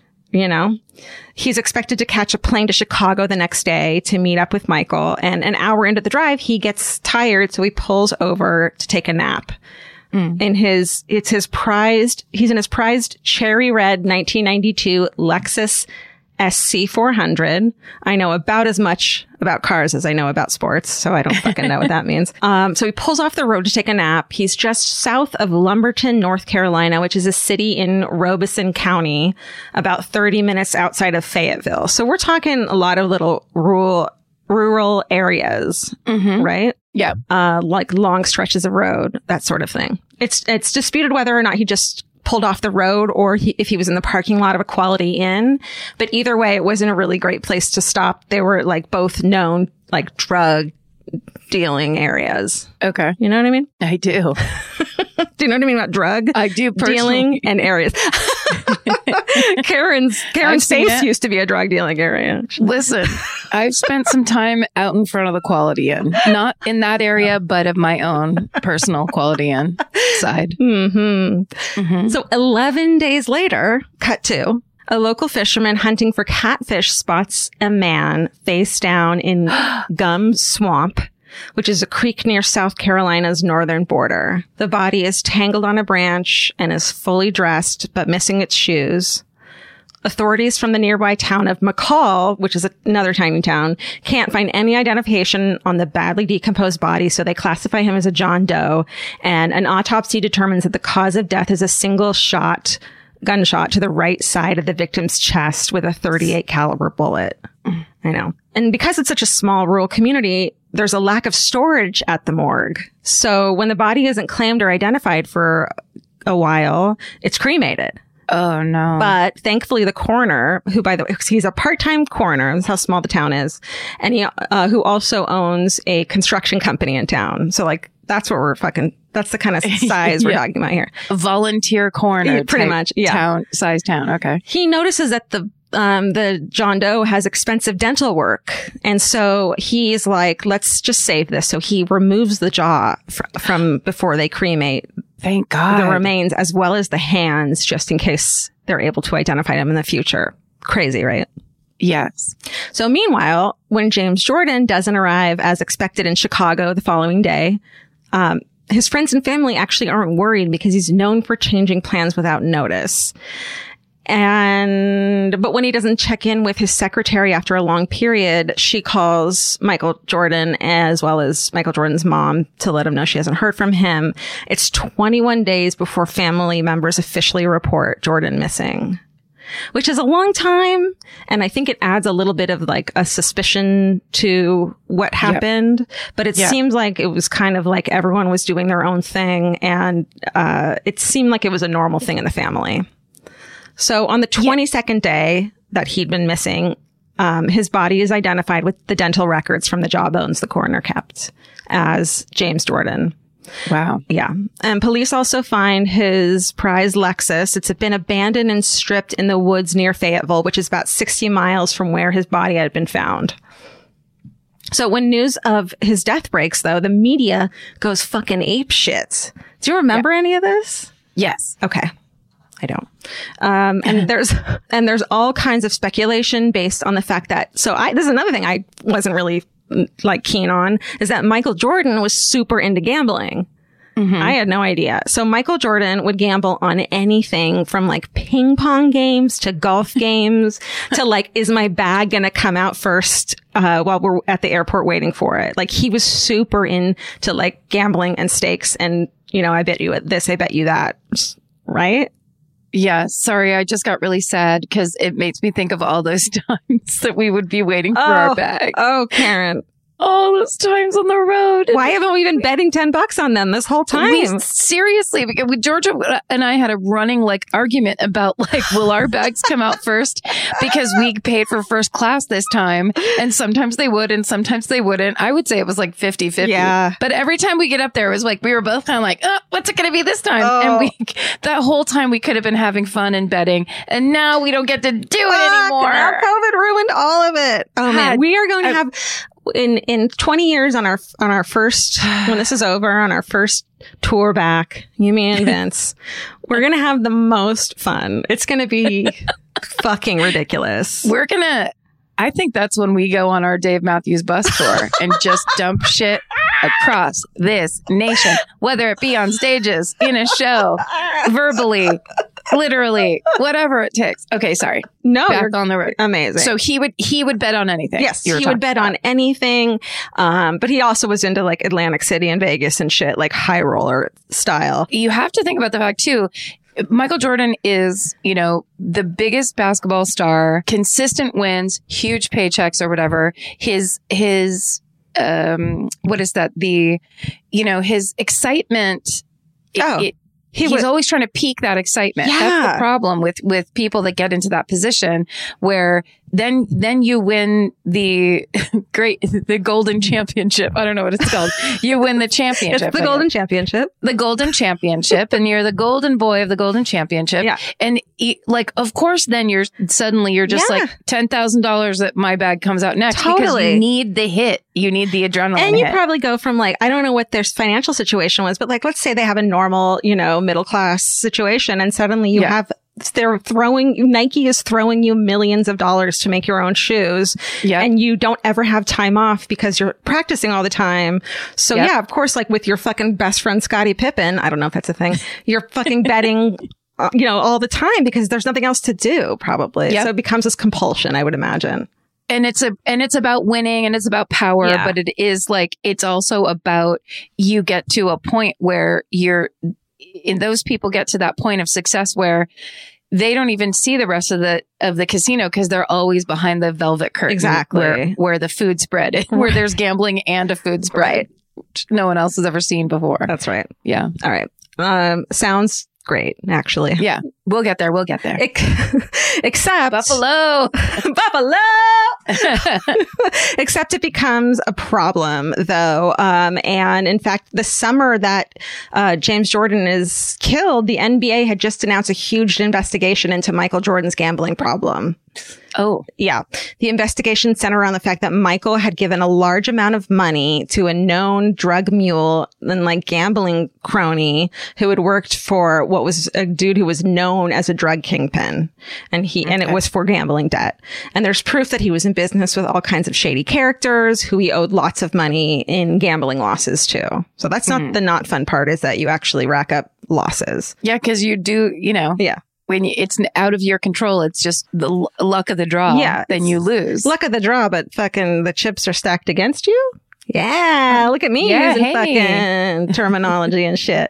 A: He's expected to catch a plane to Chicago the next day to meet up with Michael. And an hour into the drive, he gets tired. So he pulls over to take a nap. He's in his prized cherry red 1992 Lexus SC400. I know about as much about cars as I know about sports, so I don't fucking know what that means. So he pulls off the road to take a nap. He's just south of Lumberton, North Carolina, which is a city in Robeson County, about 30 minutes outside of Fayetteville. So we're talking a lot of little rural areas, right?
B: Yeah.
A: Like long stretches of road, that sort of thing. It's disputed whether or not he just pulled off the road or if he was in the parking lot of a Quality Inn. But either way, it wasn't a really great place to stop. They were like both known like drug dealing areas.
B: Okay.
A: You know what I mean?
B: I do.
A: Do you know what I mean about drug
B: I do
A: dealing and areas? Karen's face used to be a drug dealing area.
B: Listen, I've spent some time out in front of the Quality Inn. Not in that area, but of my own personal Quality Inn side.
A: So 11 days later, cut to, a local fisherman hunting for catfish spots a man face down in Gum Swamp, which is a creek near South Carolina's northern border. The body is tangled on a branch and is fully dressed, but missing its shoes. Authorities from the nearby town of McCall, which is another tiny town, can't find any identification on the badly decomposed body, so they classify him as a John Doe. And an autopsy determines that the cause of death is a single gunshot to the right side of the victim's chest with a .38 caliber bullet. I know. And because it's such a small rural community, there's a lack of storage at the morgue. So when the body isn't claimed or identified for a while, it's cremated.
B: Oh, no.
A: But thankfully, the coroner, who, by the way, he's a part-time coroner, that's how small the town is, and he, who also owns a construction company in town. So, like, that's what that's the kind of size we're talking about here.
B: A volunteer coroner.
A: Pretty much, yeah.
B: Size town, okay.
A: He notices that the John Doe has expensive dental work. And so he's like, let's just save this. So he removes the jaw from before they cremate.
B: Thank God.
A: The remains as well as the hands, just in case they're able to identify them in the future. Crazy, right?
B: Yes.
A: So meanwhile, when James Jordan doesn't arrive as expected in Chicago the following day, his friends and family actually aren't worried because he's known for changing plans without notice. But when he doesn't check in with his secretary after a long period, she calls Michael Jordan as well as Michael Jordan's mom to let him know she hasn't heard from him. It's 21 days before family members officially report Jordan missing, which is a long time. And I think it adds a little bit of like a suspicion to what happened. Yep. But it seems like it was kind of like everyone was doing their own thing. And it seemed like it was a normal thing in the family. So on the 22nd day that he'd been missing, his body is identified with the dental records from the jawbones the coroner kept as James Jordan.
B: Wow.
A: Yeah. And police also find his prized Lexus. It's been abandoned and stripped in the woods near Fayetteville, which is about 60 miles from where his body had been found. So when news of his death breaks, though, the media goes fucking apeshit. Do you remember any of this?
B: Yes.
A: Okay. I don't. And there's all kinds of speculation based on the fact that, this is another thing I wasn't really like keen on, is that Michael Jordan was super into gambling. I had no idea. So Michael Jordan would gamble on anything from like ping pong games to golf games to like, is my bag going to come out first, while we're at the airport waiting for it? Like he was super into like gambling and stakes and, I bet you this, I bet you that. Right?
B: Yeah, sorry, I just got really sad because it makes me think of all those times that we would be waiting for our bag.
A: Oh, Karen.
B: All those times on the road.
A: Why haven't we been betting $10 on them this whole time?
B: Seriously, because Georgia and I had a running like argument about like, will our bags come out first? Because we paid for first class this time. And sometimes they would and sometimes they wouldn't. I would say it was like 50-50.
A: Yeah.
B: But every time we get up there, it was like, we were both kind of like, what's it going to be this time? And that whole time we could have been having fun and betting. And now we don't get to do it anymore.
A: Now COVID ruined all of it. Oh man, we are going to have... In 20 years on our first, when this is over, on our first tour back, you, me, and Vince, we're going to have the most fun. It's going to be fucking ridiculous.
B: I think that's when we go on our Dave Matthews bus tour and just dump shit across this nation, whether it be on stages, in a show, verbally. Literally, whatever it takes. Okay, sorry.
A: No,
B: Back
A: you're
B: on the road.
A: amazing.
B: So he would bet on anything.
A: Yes, he would bet on anything. But he also was into like Atlantic City and Vegas and shit, like high roller style.
B: You have to think about the fact too. Michael Jordan is, the biggest basketball star, consistent wins, huge paychecks or whatever. His what is that? His excitement. He's always trying to pique that excitement.
A: Yeah.
B: That's the problem with people that get into that position where then you win the golden championship. I don't know what it's called. You win the championship.
A: It's the golden championship.
B: The golden championship. And you're the golden boy of the golden championship.
A: Yeah.
B: And of course, then you're just like $10,000 that my bag comes out next.
A: Totally.
B: Because you need the hit. You need the adrenaline.
A: And you
B: hit.
A: probably go from like, I don't know what their financial situation was, but like, let's say they have a normal, middle class situation and suddenly you have Nike is throwing you millions of dollars to make your own shoes.
B: Yep.
A: And you don't ever have time off because you're practicing all the time. So yeah, of course, like with your fucking best friend, Scottie Pippen, I don't know if that's a thing, you're fucking betting, all the time because there's nothing else to do probably.
B: Yep.
A: So it becomes this compulsion, I would imagine.
B: And it's about winning and it's about power, but it is like, it's also about you get to a point where those people get to that point of success where they don't even see the rest of the casino because they're always behind the velvet curtain.
A: Exactly.
B: Where the food spread, where there's gambling and a food spread. Which no one else has ever seen before.
A: That's right.
B: Yeah.
A: All right. Sounds great, actually.
B: Yeah. We'll get there.
A: Except
B: Buffalo.
A: Except it becomes a problem, though. And in fact, the summer that James Jordan is killed, the NBA had just announced a huge investigation into Michael Jordan's gambling problem.
B: Oh,
A: yeah. The investigation centered around the fact that Michael had given a large amount of money to a known drug mule and like gambling crony who had worked for what was a dude who was known as a drug kingpin. And it was for gambling debt. And there's proof that he was in business with all kinds of shady characters who he owed lots of money in gambling losses to. So that's not the not fun part, is that you actually rack up losses.
B: Yeah, because you do,
A: Yeah.
B: When it's out of your control, it's just the luck of the draw.
A: Yeah.
B: Then you lose.
A: Luck of the draw, but fucking the chips are stacked against you? Yeah. Look at me using fucking terminology and shit.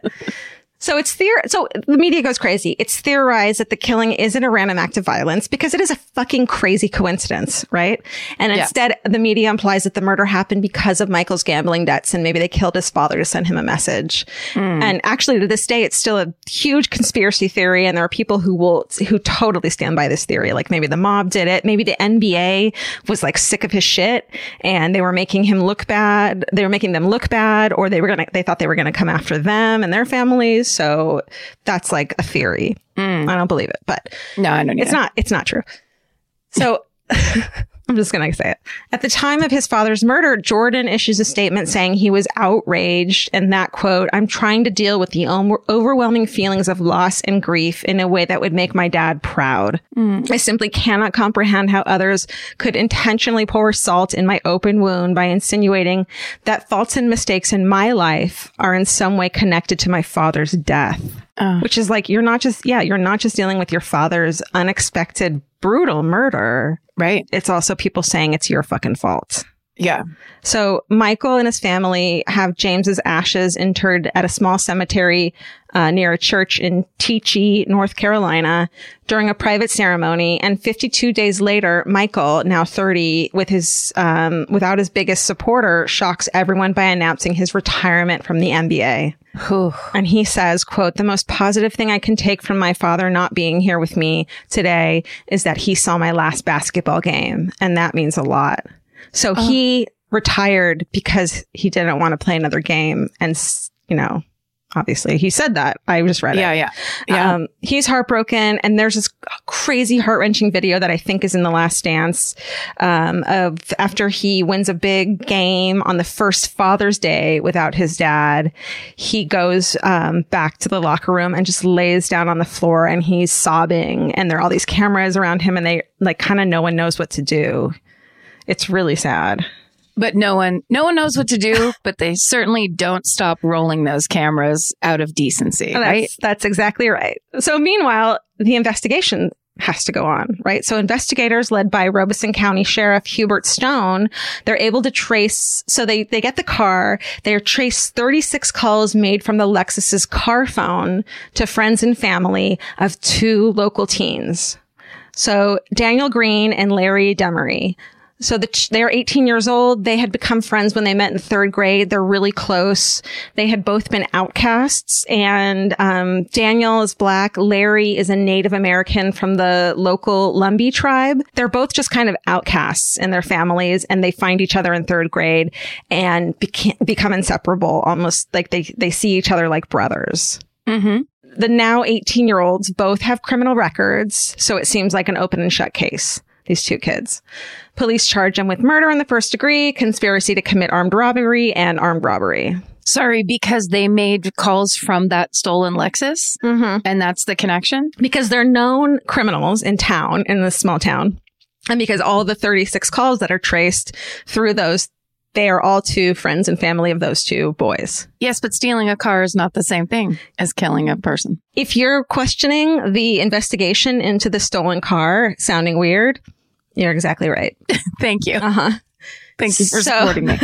A: So so the media goes crazy. It's theorized that the killing isn't a random act of violence because it is a fucking crazy coincidence, right? And instead, the media implies that the murder happened because of Michael's gambling debts and maybe they killed his father to send him a message. And actually, to this day, it's still a huge conspiracy theory. And there are people who totally stand by this theory. Like maybe the mob did it. Maybe the NBA was like sick of his shit and they were making him look bad. They were making them look bad, or they thought they were going to come after them and their families. So that's like a theory. I don't believe it, but
B: no, I don't either.
A: It's not true. So I'm just going to say it. At the time of his father's murder, Jordan issues a statement saying he was outraged and that, quote, "I'm trying to deal with the overwhelming feelings of loss and grief in a way that would make my dad proud. I simply cannot comprehend how others could intentionally pour salt in my open wound by insinuating that faults and mistakes in my life are in some way connected to my father's death." Which is like, you're not just dealing with your father's unexpected, brutal murder.
B: Right.
A: It's also people saying it's your fucking fault.
B: Yeah.
A: So Michael and his family have James's ashes interred at a small cemetery near a church in Teachee, North Carolina, during a private ceremony. And 52 days later, Michael, now 30, without his biggest supporter, shocks everyone by announcing his retirement from the NBA. And he says, quote, "The most positive thing I can take from my father not being here with me today is that he saw my last basketball game. And that means a lot." So he retired because he didn't want to play another game. And, obviously he said that. I just read it.
B: Yeah.
A: He's heartbroken. And there's this crazy heart-wrenching video that I think is in The Last Dance, of after he wins a big game on the first Father's Day without his dad. He goes, back to the locker room and just lays down on the floor and he's sobbing. And there are all these cameras around him and they like kind of no one knows what to do. It's really sad.
B: But no one knows what to do, but they certainly don't stop rolling those cameras out of decency, right?
A: That's exactly right. So meanwhile, the investigation has to go on, right? So investigators led by Robeson County Sheriff Hubert Stone, they're able to trace, so they get the car, they trace 36 calls made from the Lexus's car phone to friends and family of 2 local teens. So Daniel Green and Larry Demery. So they're 18 years old. They had become friends when they met in 3rd grade. They're really close. They had both been outcasts, and Daniel is Black. Larry is a Native American from the local Lumbee tribe. They're both just kind of outcasts in their families, and they find each other in 3rd grade and become inseparable, almost like they see each other like brothers.
B: Mm-hmm.
A: The now 18-year-olds both have criminal records, so it seems like an open and shut case. These 2 kids. Police charge them with murder in the 1st degree, conspiracy to commit armed robbery, and armed robbery.
B: Sorry, because they made calls from that stolen Lexus?
A: Mm-hmm.
B: And that's the connection?
A: Because they're known criminals in town, in this small town. And because all the 36 calls that are traced through those, they are all to friends and family of those 2 boys.
B: Yes, but stealing a car is not the same thing as killing a person.
A: If you're questioning the investigation into the stolen car sounding weird, you're exactly right.
B: Thank you.
A: Uh-huh.
B: Thank you for supporting me.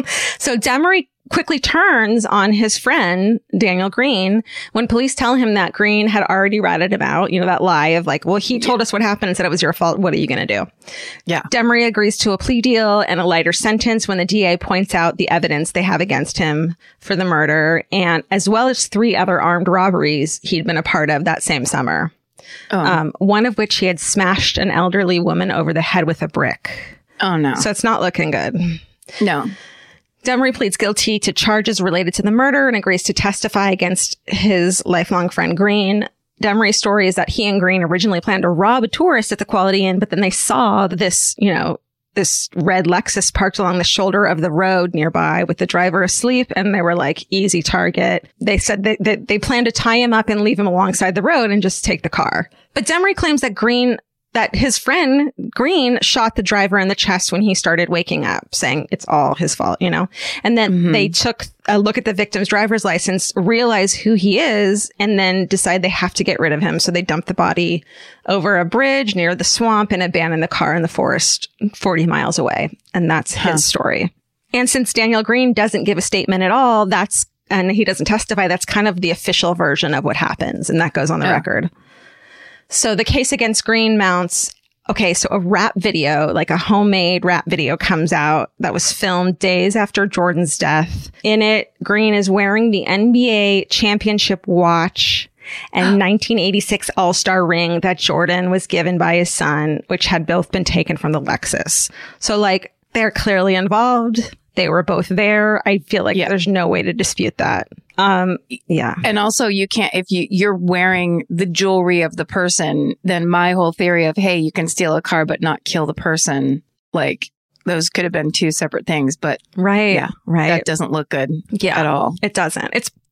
A: So Demery quickly turns on his friend, Daniel Green, when police tell him that Green had already ratted him out, that lie of like, well, he told us what happened and said it was your fault. What are you going to do?
B: Yeah.
A: Demery agrees to a plea deal and a lighter sentence when the DA points out the evidence they have against him for the murder, and as well as 3 other armed robberies he'd been a part of that same summer.
B: Oh.
A: One of which he had smashed an elderly woman over the head with a brick.
B: Oh, no.
A: So it's not looking good.
B: No.
A: Demery pleads guilty to charges related to the murder and agrees to testify against his lifelong friend Green. Demery's story is that he and Green originally planned to rob a tourist at the Quality Inn, but then they saw this, this red Lexus parked along the shoulder of the road nearby with the driver asleep, and they were like, easy target. They said that they planned to tie him up and leave him alongside the road and just take the car. But Demery claims that his friend Green shot the driver in the chest when he started waking up, saying it's all his fault, And then they took a look at the victim's driver's license, realize who he is, and then decide they have to get rid of him. So they dump the body over a bridge near the swamp and abandon the car in the forest 40 miles away. And that's his story. And since Daniel Green doesn't give a statement at all, and he doesn't testify, that's kind of the official version of what happens. And that goes on the record. So the case against Green mounts. Okay, so a rap video, like a homemade rap video, comes out that was filmed days after Jordan's death. In it, Green is wearing the NBA championship watch and 1986 All-Star ring that Jordan was given by his son, which had both been taken from the Lexus. So like, they're clearly involved. They were both there. I feel like there's no way to dispute that. Yeah.
B: And also you can't, if you're wearing the jewelry of the person, then my whole theory of, hey, you can steal a car, but not kill the person. Like those could have been 2 separate things, but
A: right.
B: That doesn't look good at all.
A: It doesn't.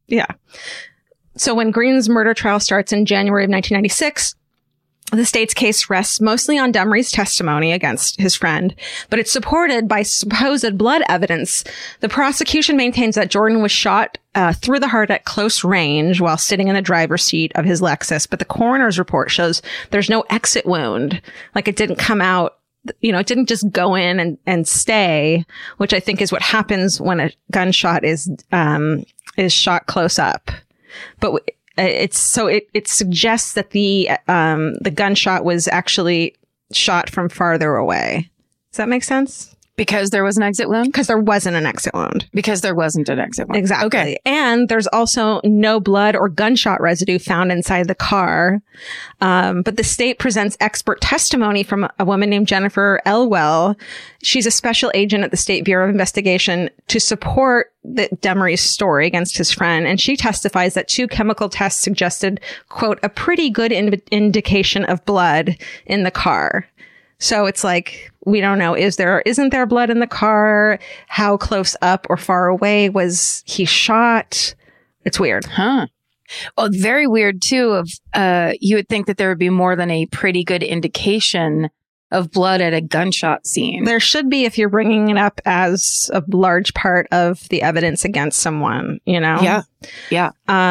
A: So when Green's murder trial starts in January of 1996, the state's case rests mostly on Demery's testimony against his friend, but it's supported by supposed blood evidence. The prosecution maintains that Jordan was shot through the heart at close range while sitting in the driver's seat of his Lexus, but the coroner's report shows there's no exit wound. Like it didn't come out, it didn't just go in and stay, which I think is what happens when a gunshot is shot close up. But it suggests that the gunshot was actually shot from farther away. Does that make sense?
B: Because there was an exit wound?
A: Because there wasn't an exit wound.
B: Because there wasn't an exit wound.
A: Exactly.
B: Okay.
A: And there's also no blood or gunshot residue found inside the car. But the state presents expert testimony from a woman named Jennifer Elwell. She's a special agent at the State Bureau of Investigation to support Demery's story against his friend. And she testifies that 2 chemical tests suggested, quote, a pretty good indication of blood in the car. So it's like, we don't know, isn't there blood in the car? How close up or far away was he shot? It's weird.
B: Huh. Well, very weird too you would think that there would be more than a pretty good indication of blood at a gunshot scene.
A: There should be if you're bringing it up as a large part of the evidence against someone, you know?
B: Yeah. Yeah.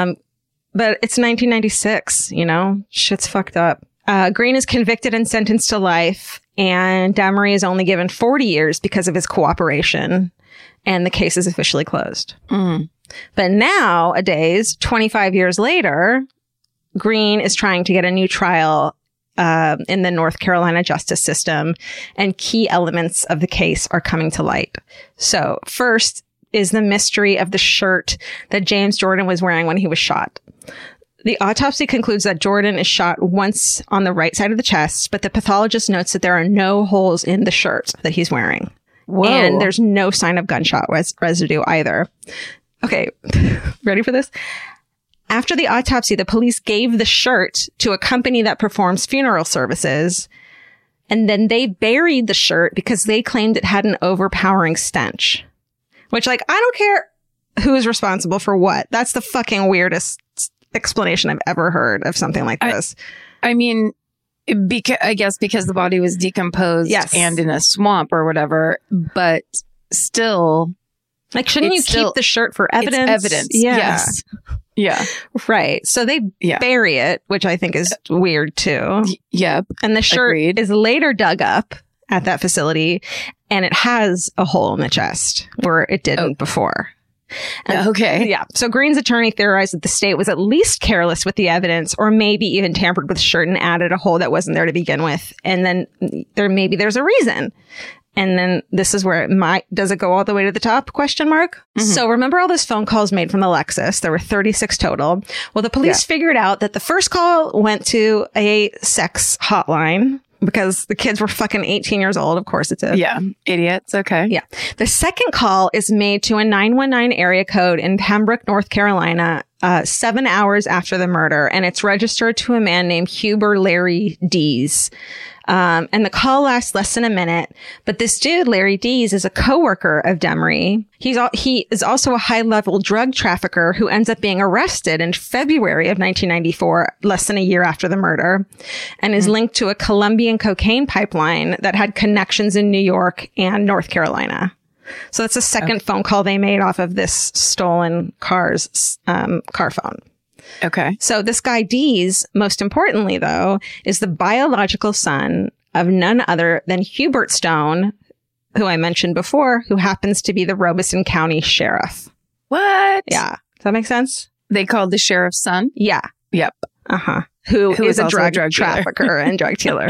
A: But it's 1996, you know? Shit's fucked up. Green is convicted and sentenced to life, and Damery is only given 40 years because of his cooperation, and the case is officially closed. But nowadays, 25 years later, Green is trying to get a new trial in the North Carolina justice system, and key elements of the case are coming to light. So first is the mystery of the shirt that James Jordan was wearing when he was shot. The autopsy concludes that Jordan is shot once on the right side of the chest, but the pathologist notes that there are no holes in the shirt that he's wearing.
B: Whoa.
A: And there's no sign of gunshot residue either. Okay, ready for this? After the autopsy, the police gave the shirt to a company that performs funeral services, and then they buried the shirt because they claimed it had an overpowering stench. Which, like, I don't care who's responsible for what. That's the fucking weirdest explanation I've ever heard of something like this.
B: I mean, I guess because the body was decomposed and in a swamp or whatever, but still...
A: Like, shouldn't you keep the shirt for evidence?
B: It's evidence.
A: Yeah.
B: Yes. Yeah.
A: Right. So they bury it, which I think is weird too.
B: Yep.
A: And the shirt is later dug up at that facility, and it has a hole in the chest where it didn't before. And,
B: okay.
A: Yeah. So Green's attorney theorized that the state was at least careless with the evidence, or maybe even tampered with the shirt and added a hole that wasn't there to begin with. And then there's a reason. And then this is where does it go all the way to the top? ? So remember all those phone calls made from the Lexus? There were 36 total. Well, the police figured out that the first call went to a sex hotline because the kids were fucking 18 years old. Of course it did.
B: Yeah. Idiots. Okay.
A: Yeah. The second call is made to a 919 area code in Pembroke, North Carolina, 7 hours after the murder. And it's registered to a man named Huber Larry Dees. And the call lasts less than a minute, but this dude, Larry Dees, is a coworker of Damery. He is also a high-level drug trafficker who ends up being arrested in February of 1994, less than a year after the murder, and is linked to a Colombian cocaine pipeline that had connections in New York and North Carolina. So that's the second phone call they made off of this stolen car phone.
B: Okay.
A: So this guy Dees, most importantly, though, is the biological son of none other than Hubert Stone, who I mentioned before, who happens to be the Robeson County Sheriff.
B: What?
A: Yeah. Does that make sense?
B: They called the sheriff's son?
A: Yeah.
B: Yep.
A: Who is a drug
B: trafficker
A: and drug dealer.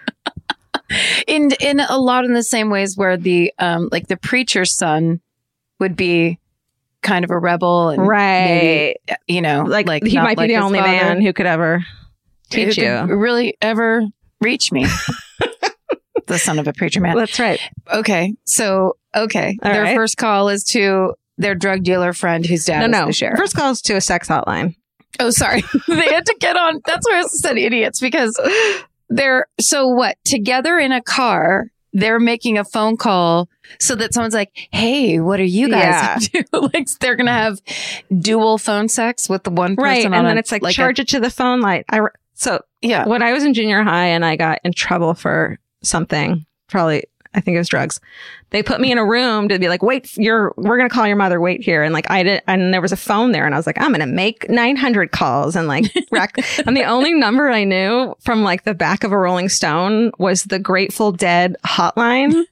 B: In a lot in the same ways where the like the preacher's son would be kind of a rebel, and maybe, you know, like
A: he might be the only man who could ever teach you,
B: really ever reach me. The son of a preacher man.
A: That's right.
B: Okay, so their first call is to their drug dealer friend whose dad is the sheriff.
A: First call is to a sex hotline.
B: Oh, sorry. They had to get on. That's why I said idiots, because they're together in a car. They're making a phone call so that someone's like, hey, what are you guys up to? Like, they're going to have dual phone sex with the one person.
A: Right. And then it's like charge it to the phone light. When I was in junior high and I got in trouble for something, probably, I think it was drugs, they put me in a room to be like, wait, we're going to call your mother. Wait here. And like, I did. And there was a phone there and I was like, I'm going to make 900 calls and like and the only number I knew from like the back of a Rolling Stone was the Grateful Dead hotline.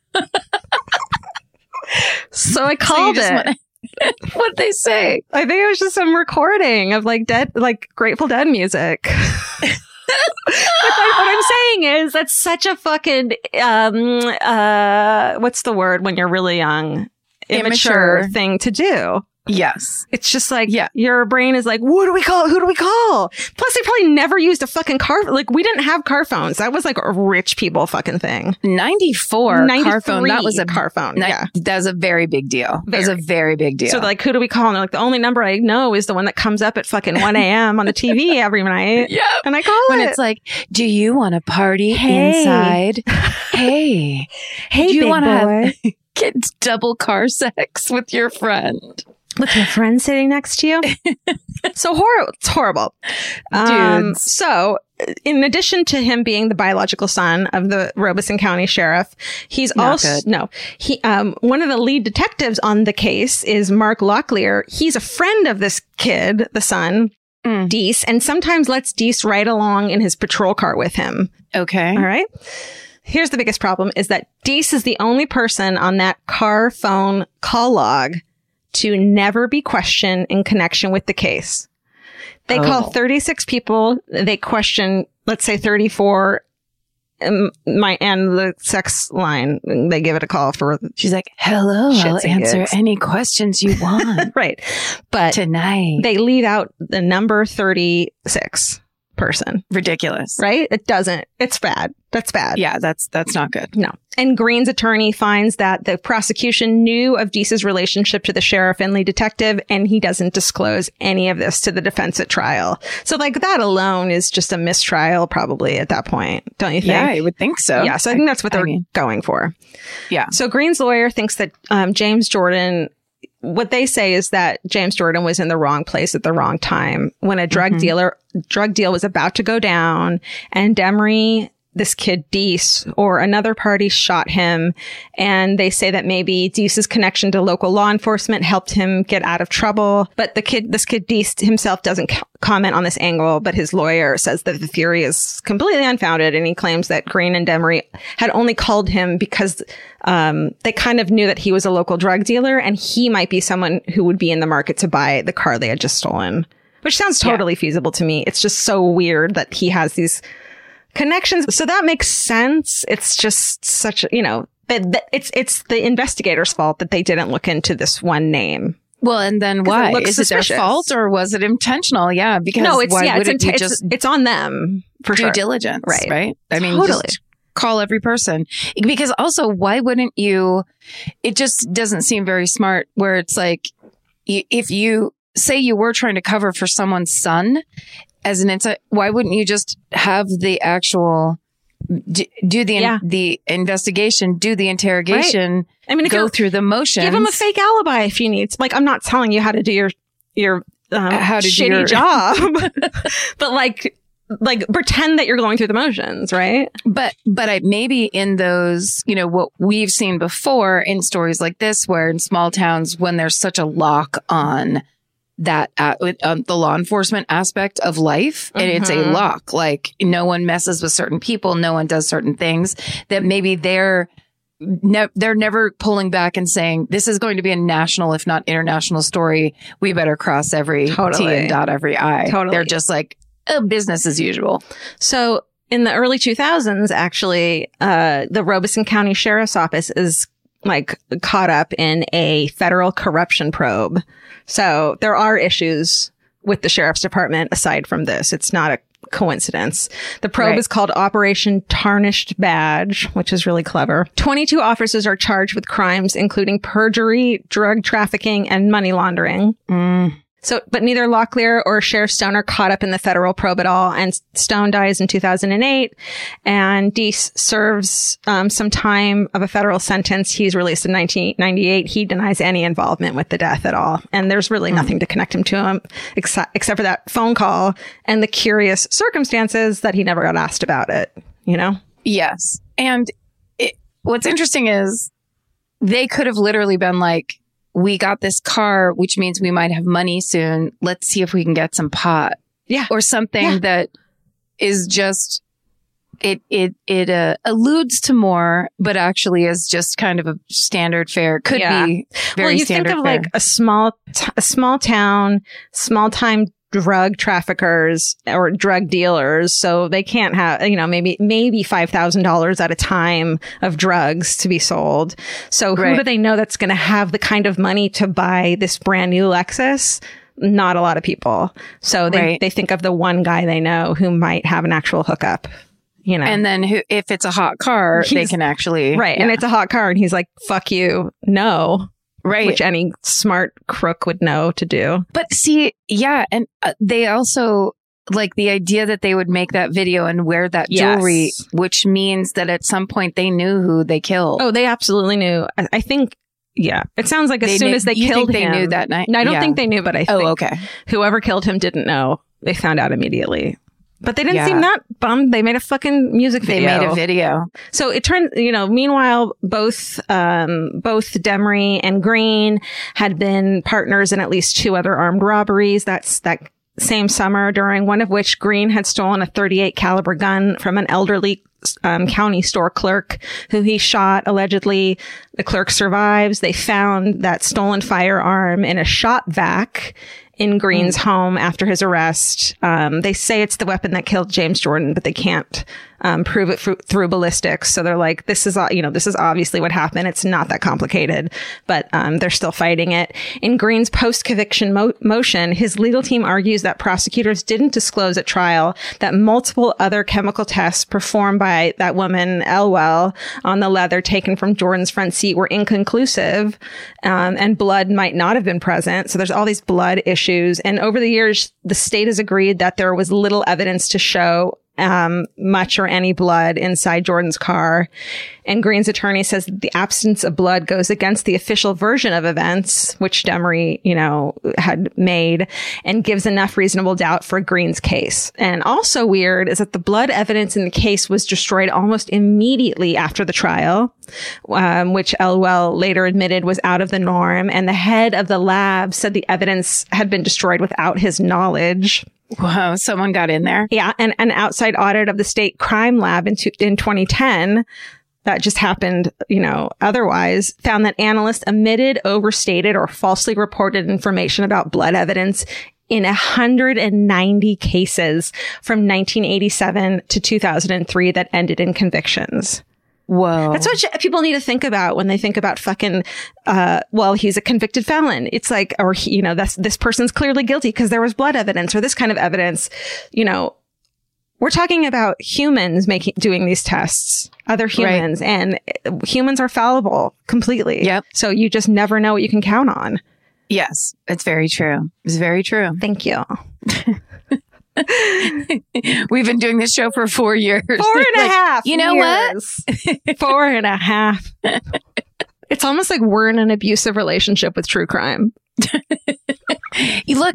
A: So I called it.
B: What'd they say?
A: I think it was just some recording of like Grateful Dead music. What I'm saying is that's such a fucking what's the word when you're really young? Immature thing to do.
B: Yes.
A: It's just like, your brain is like, what do we call? Who do we call? Plus, they probably never used a fucking car. Like, we didn't have car phones. That was like a rich people fucking thing.
B: 94 car phone. That was a
A: car phone.
B: That was a very big deal. That was a very big deal.
A: So like, who do we call? And they're like, the only number I know is the one that comes up at fucking 1 a.m. on the TV every night.
B: Yeah.
A: And I call
B: when it's like, do you want to party inside? Hey, do you want to have get double car sex with your friend?
A: With your friend sitting next to you? So it's horrible.
B: Dudes.
A: So in addition to him being the biological son of the Robeson County Sheriff, he's one of the lead detectives on the case is Mark Locklear. He's a friend of this kid, the son, Deese, and sometimes lets Deese ride along in his patrol car with him.
B: Okay.
A: All right. Here's the biggest problem is that Deese is the only person on that car phone call log to never be questioned in connection with the case. They call 36 people. They question, let's say 34, and the sex line. They give it a call for.
B: She's like, hello, I'll answer any questions you want.
A: Right. But
B: tonight
A: they leave out the number 36 person.
B: Ridiculous.
A: Right? It's bad. That's bad.
B: Yeah, that's not good.
A: No. And Green's attorney finds that the prosecution knew of Deese's relationship to the sheriff and lead detective, and he doesn't disclose any of this to the defense at trial. So like that alone is just a mistrial probably at that point, don't you think?
B: Yeah, I would think so.
A: Yeah, so I think that's what they're going for.
B: Yeah.
A: So Green's lawyer thinks that James Jordan, what they say is that James Jordan was in the wrong place at the wrong time when a drug deal was about to go down, and Demery, this kid Deese, or another party shot him. And they say that maybe Deese's connection to local law enforcement helped him get out of trouble. But this kid Deese himself doesn't comment on this angle, but his lawyer says that the theory is completely unfounded. And he claims that Green and Demery had only called him because they kind of knew that he was a local drug dealer and he might be someone who would be in the market to buy the car they had just stolen, which sounds totally feasible to me. It's just so weird that he has these connections. So that makes sense. It's just such, it's the investigator's fault that they didn't look into this one name.
B: Well, and then why? Is it their fault or was it intentional? Yeah, because
A: it's on them for
B: due
A: sure.
B: diligence, right? I mean,
A: totally.
B: Just call every person. Because also, why wouldn't you? It just doesn't seem very smart. Where it's like, if you say you were trying to cover for someone's son as an insight, why wouldn't you just have the actual do the investigation, do the interrogation? Right. I mean, go through the motions.
A: Give him a fake alibi if you need. Like, I'm not telling you how to do your shitty job, but like pretend that you're going through the motions, right?
B: But maybe in those, what we've seen before in stories like this, where in small towns, when there's such a lock on that the law enforcement aspect of life, and it's a lock, like no one messes with certain people, no one does certain things, that maybe they're never pulling back and saying, this is going to be a national, if not international story. We better cross every T and dot every I. Totally. They're just like, business as usual.
A: So in the early 2000s, actually, the Robeson County Sheriff's Office is like caught up in a federal corruption probe. So there are issues with the sheriff's department aside from this. It's not a coincidence. The probe is called Operation Tarnished Badge, which is really clever. 22 officers are charged with crimes, including perjury, drug trafficking, and money laundering. So, but neither Locklear or Sheriff Stone are caught up in the federal probe at all. And Stone dies in 2008, and Deese serves some time of a federal sentence. He's released in 1998. He denies any involvement with the death at all. And there's really nothing to connect him to him except for that phone call and the curious circumstances that he never got asked about it,
B: Yes. And what's interesting is they could have literally been like, we got this car, which means we might have money soon. Let's see if we can get some pot.
A: Yeah.
B: Or something that is just, it alludes to more, but actually is just kind of a standard fare. Could be very standard fare.
A: Well, you think of like a small town, small time drug traffickers or drug dealers. So they can't have, maybe $5,000 at a time of drugs to be sold. So who do they know that's going to have the kind of money to buy this brand new Lexus? Not a lot of people. So they think of the one guy they know who might have an actual hookup,
B: And then if it's a hot car, they can actually.
A: Right. Yeah. And it's a hot car and he's like, fuck you. No.
B: Right.
A: Which any smart crook would know to do.
B: But see, and they also like the idea that they would make that video and wear that jewelry, which means that at some point they knew who they killed.
A: Oh, they absolutely knew. I think, Yeah. It sounds like as soon as they killed him.
B: They knew that night?
A: No, I don't think they knew, but I think
B: okay.
A: Whoever killed him didn't know. They found out immediately. But they didn't seem that bummed. They made a fucking music video.
B: They made a video.
A: So it turned, meanwhile, both Demery and Green had been partners in at least 2 other armed robberies. That's that same summer, during one of which Green had stolen a .38 caliber gun from an elderly county store clerk who he shot, allegedly. The clerk survives. They found that stolen firearm in a shop vac in Green's home after his arrest. They say it's the weapon that killed James Jordan, but they can't prove it through ballistics. So they're like, this is obviously what happened. It's not that complicated, but they're still fighting it. In Green's post-conviction motion, his legal team argues that prosecutors didn't disclose at trial that multiple other chemical tests performed by that woman, Elwell, on the leather taken from Jordan's front seat were inconclusive, and blood might not have been present. So there's all these blood issues. And over the years, the state has agreed that there was little evidence to show much or any blood inside Jordan's car. And Green's attorney says that the absence of blood goes against the official version of events, which Demery, had made, and gives enough reasonable doubt for Green's case. And also weird is that the blood evidence in the case was destroyed almost immediately after the trial, which Elwell later admitted was out of the norm. And the head of the lab said the evidence had been destroyed without his knowledge.
B: Whoa, someone got in there.
A: Yeah. And an outside audit of the state crime lab in 2010 that just happened, otherwise, found that analysts omitted, overstated, or falsely reported information about blood evidence in 190 cases from 1987 to 2003 that ended in convictions.
B: Whoa.
A: That's what people need to think about when they think about fucking, he's a convicted felon. It's like, or, this person's clearly guilty because there was blood evidence or this kind of evidence. We're talking about humans doing these tests, other humans, right. And humans are fallible completely.
B: Yep.
A: So you just never know what you can count on.
B: Yes, it's very true. It's very true.
A: Thank you.
B: We've been doing this show for 4 years.
A: 4.5
B: You know
A: years. What? 4.5. It's almost like we're in an abusive relationship with true crime.
B: Look,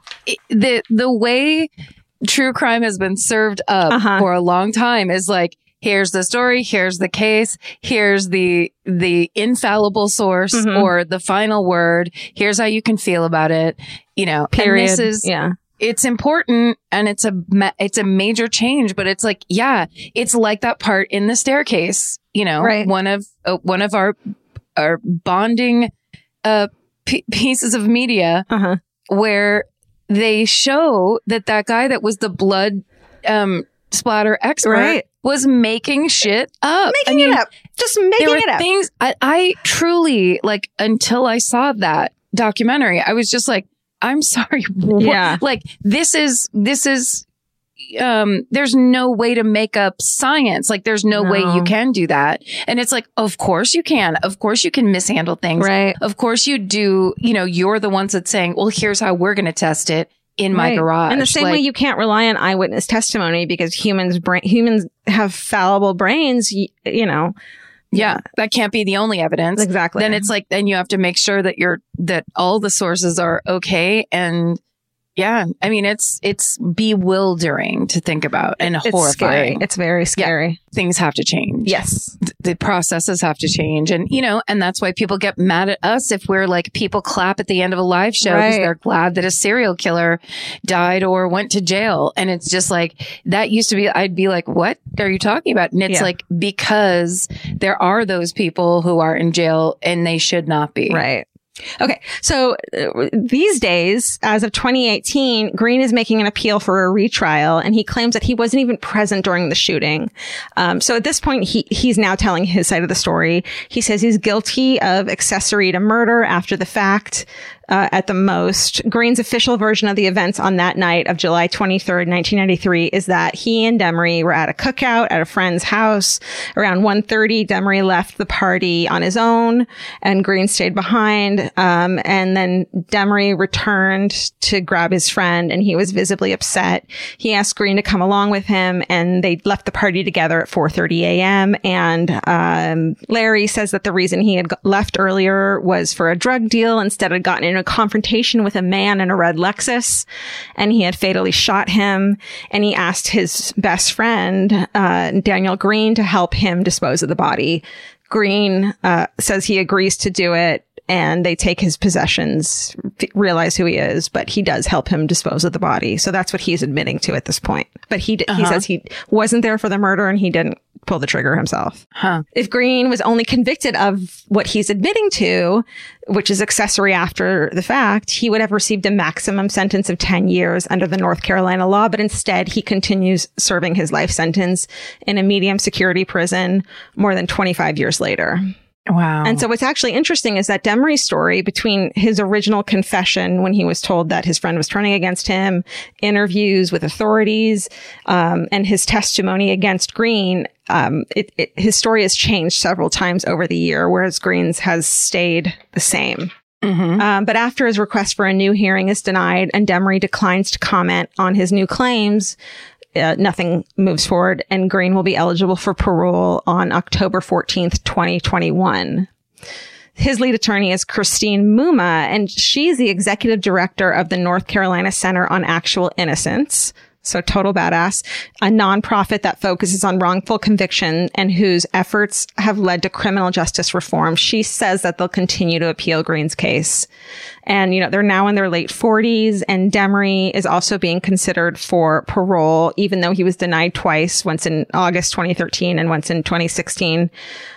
B: the way true crime has been served up for a long time is like, here's the story, here's the case, here's the infallible source or the final word. Here's how you can feel about it.
A: Period.
B: And this is, it's important and it's a major change, but it's like, it's like that part in The Staircase, right. One of our bonding, pieces of media where they show that guy that was the blood, splatter expert was making shit up.
A: It up. Just making it up.
B: Things I truly, like, until I saw that documentary, I was just like, I'm sorry. What? Like, this is, there's no way to make up science. Like, there's no way you can do that. And it's like, of course you can. Of course you can mishandle things.
A: Right.
B: Of course you do. You're the ones that's saying, well, here's how we're going to test it in my garage.
A: In the same way you can't rely on eyewitness testimony because humans have fallible brains,
B: Yeah, that can't be the only evidence.
A: Exactly.
B: Then it's like, then you have to make sure that all the sources are okay. And I mean, it's bewildering to think about and horrifying.
A: Scary. It's very scary.
B: Yeah, things have to change.
A: Yes.
B: The processes have to change. And, and that's why people get mad at us if we're like, people clap at the end of a live show because they're glad that a serial killer died or went to jail. And it's just like, that used to be, I'd be like, what are you talking about? And it's like, because there are those people who are in jail and they should not be.
A: Right. Okay. So these days, as of 2018, Green is making an appeal for a retrial, and he claims that he wasn't even present during the shooting. So at this point, he's now telling his side of the story. He says he's guilty of accessory to murder after the fact. at the most. Green's official version of the events on that night of July 23rd, 1993 is that he and Demery were at a cookout at a friend's house. Around 1:30, Demery left the party on his own and Green stayed behind. And then Demery returned to grab his friend and he was visibly upset. He asked Green to come along with him and they left the party together at 4:30 a.m. And Larry says that the reason he had left earlier was for a drug deal. Instead, had gotten in a confrontation with a man in a red Lexus and he had fatally shot him. And he asked his best friend, Daniel Green, to help him dispose of the body. Green says he agrees to do it. And they take his possessions, realize who he is, but he does help him dispose of the body. So that's what he's admitting to at this point. But he says he wasn't there for the murder and he didn't pull the trigger himself. If Green was only convicted of what he's admitting to, which is accessory after the fact, he would have received a maximum sentence of 10 years under the North Carolina law. But instead, he continues serving his life sentence in a medium security prison more than 25 years later.
B: Wow.
A: And so what's actually interesting is that Demery's story, between his original confession when he was told that his friend was turning against him, interviews with authorities, and his testimony against Green, his story has changed several times over the year, whereas Green's has stayed the same. But after his request for a new hearing is denied and Demery declines to comment on his new claims, nothing moves forward and Green will be eligible for parole on October 14th, 2021. His lead attorney is Christine Muma, and she's the executive director of the North Carolina Center on Actual Innocence. So total badass, a nonprofit that focuses on wrongful conviction and whose efforts have led to criminal justice reform. She says that they'll continue to appeal Green's case. And, they're now in their late 40s and Demery is also being considered for parole, even though he was denied twice, once in August 2013 and once in 2016.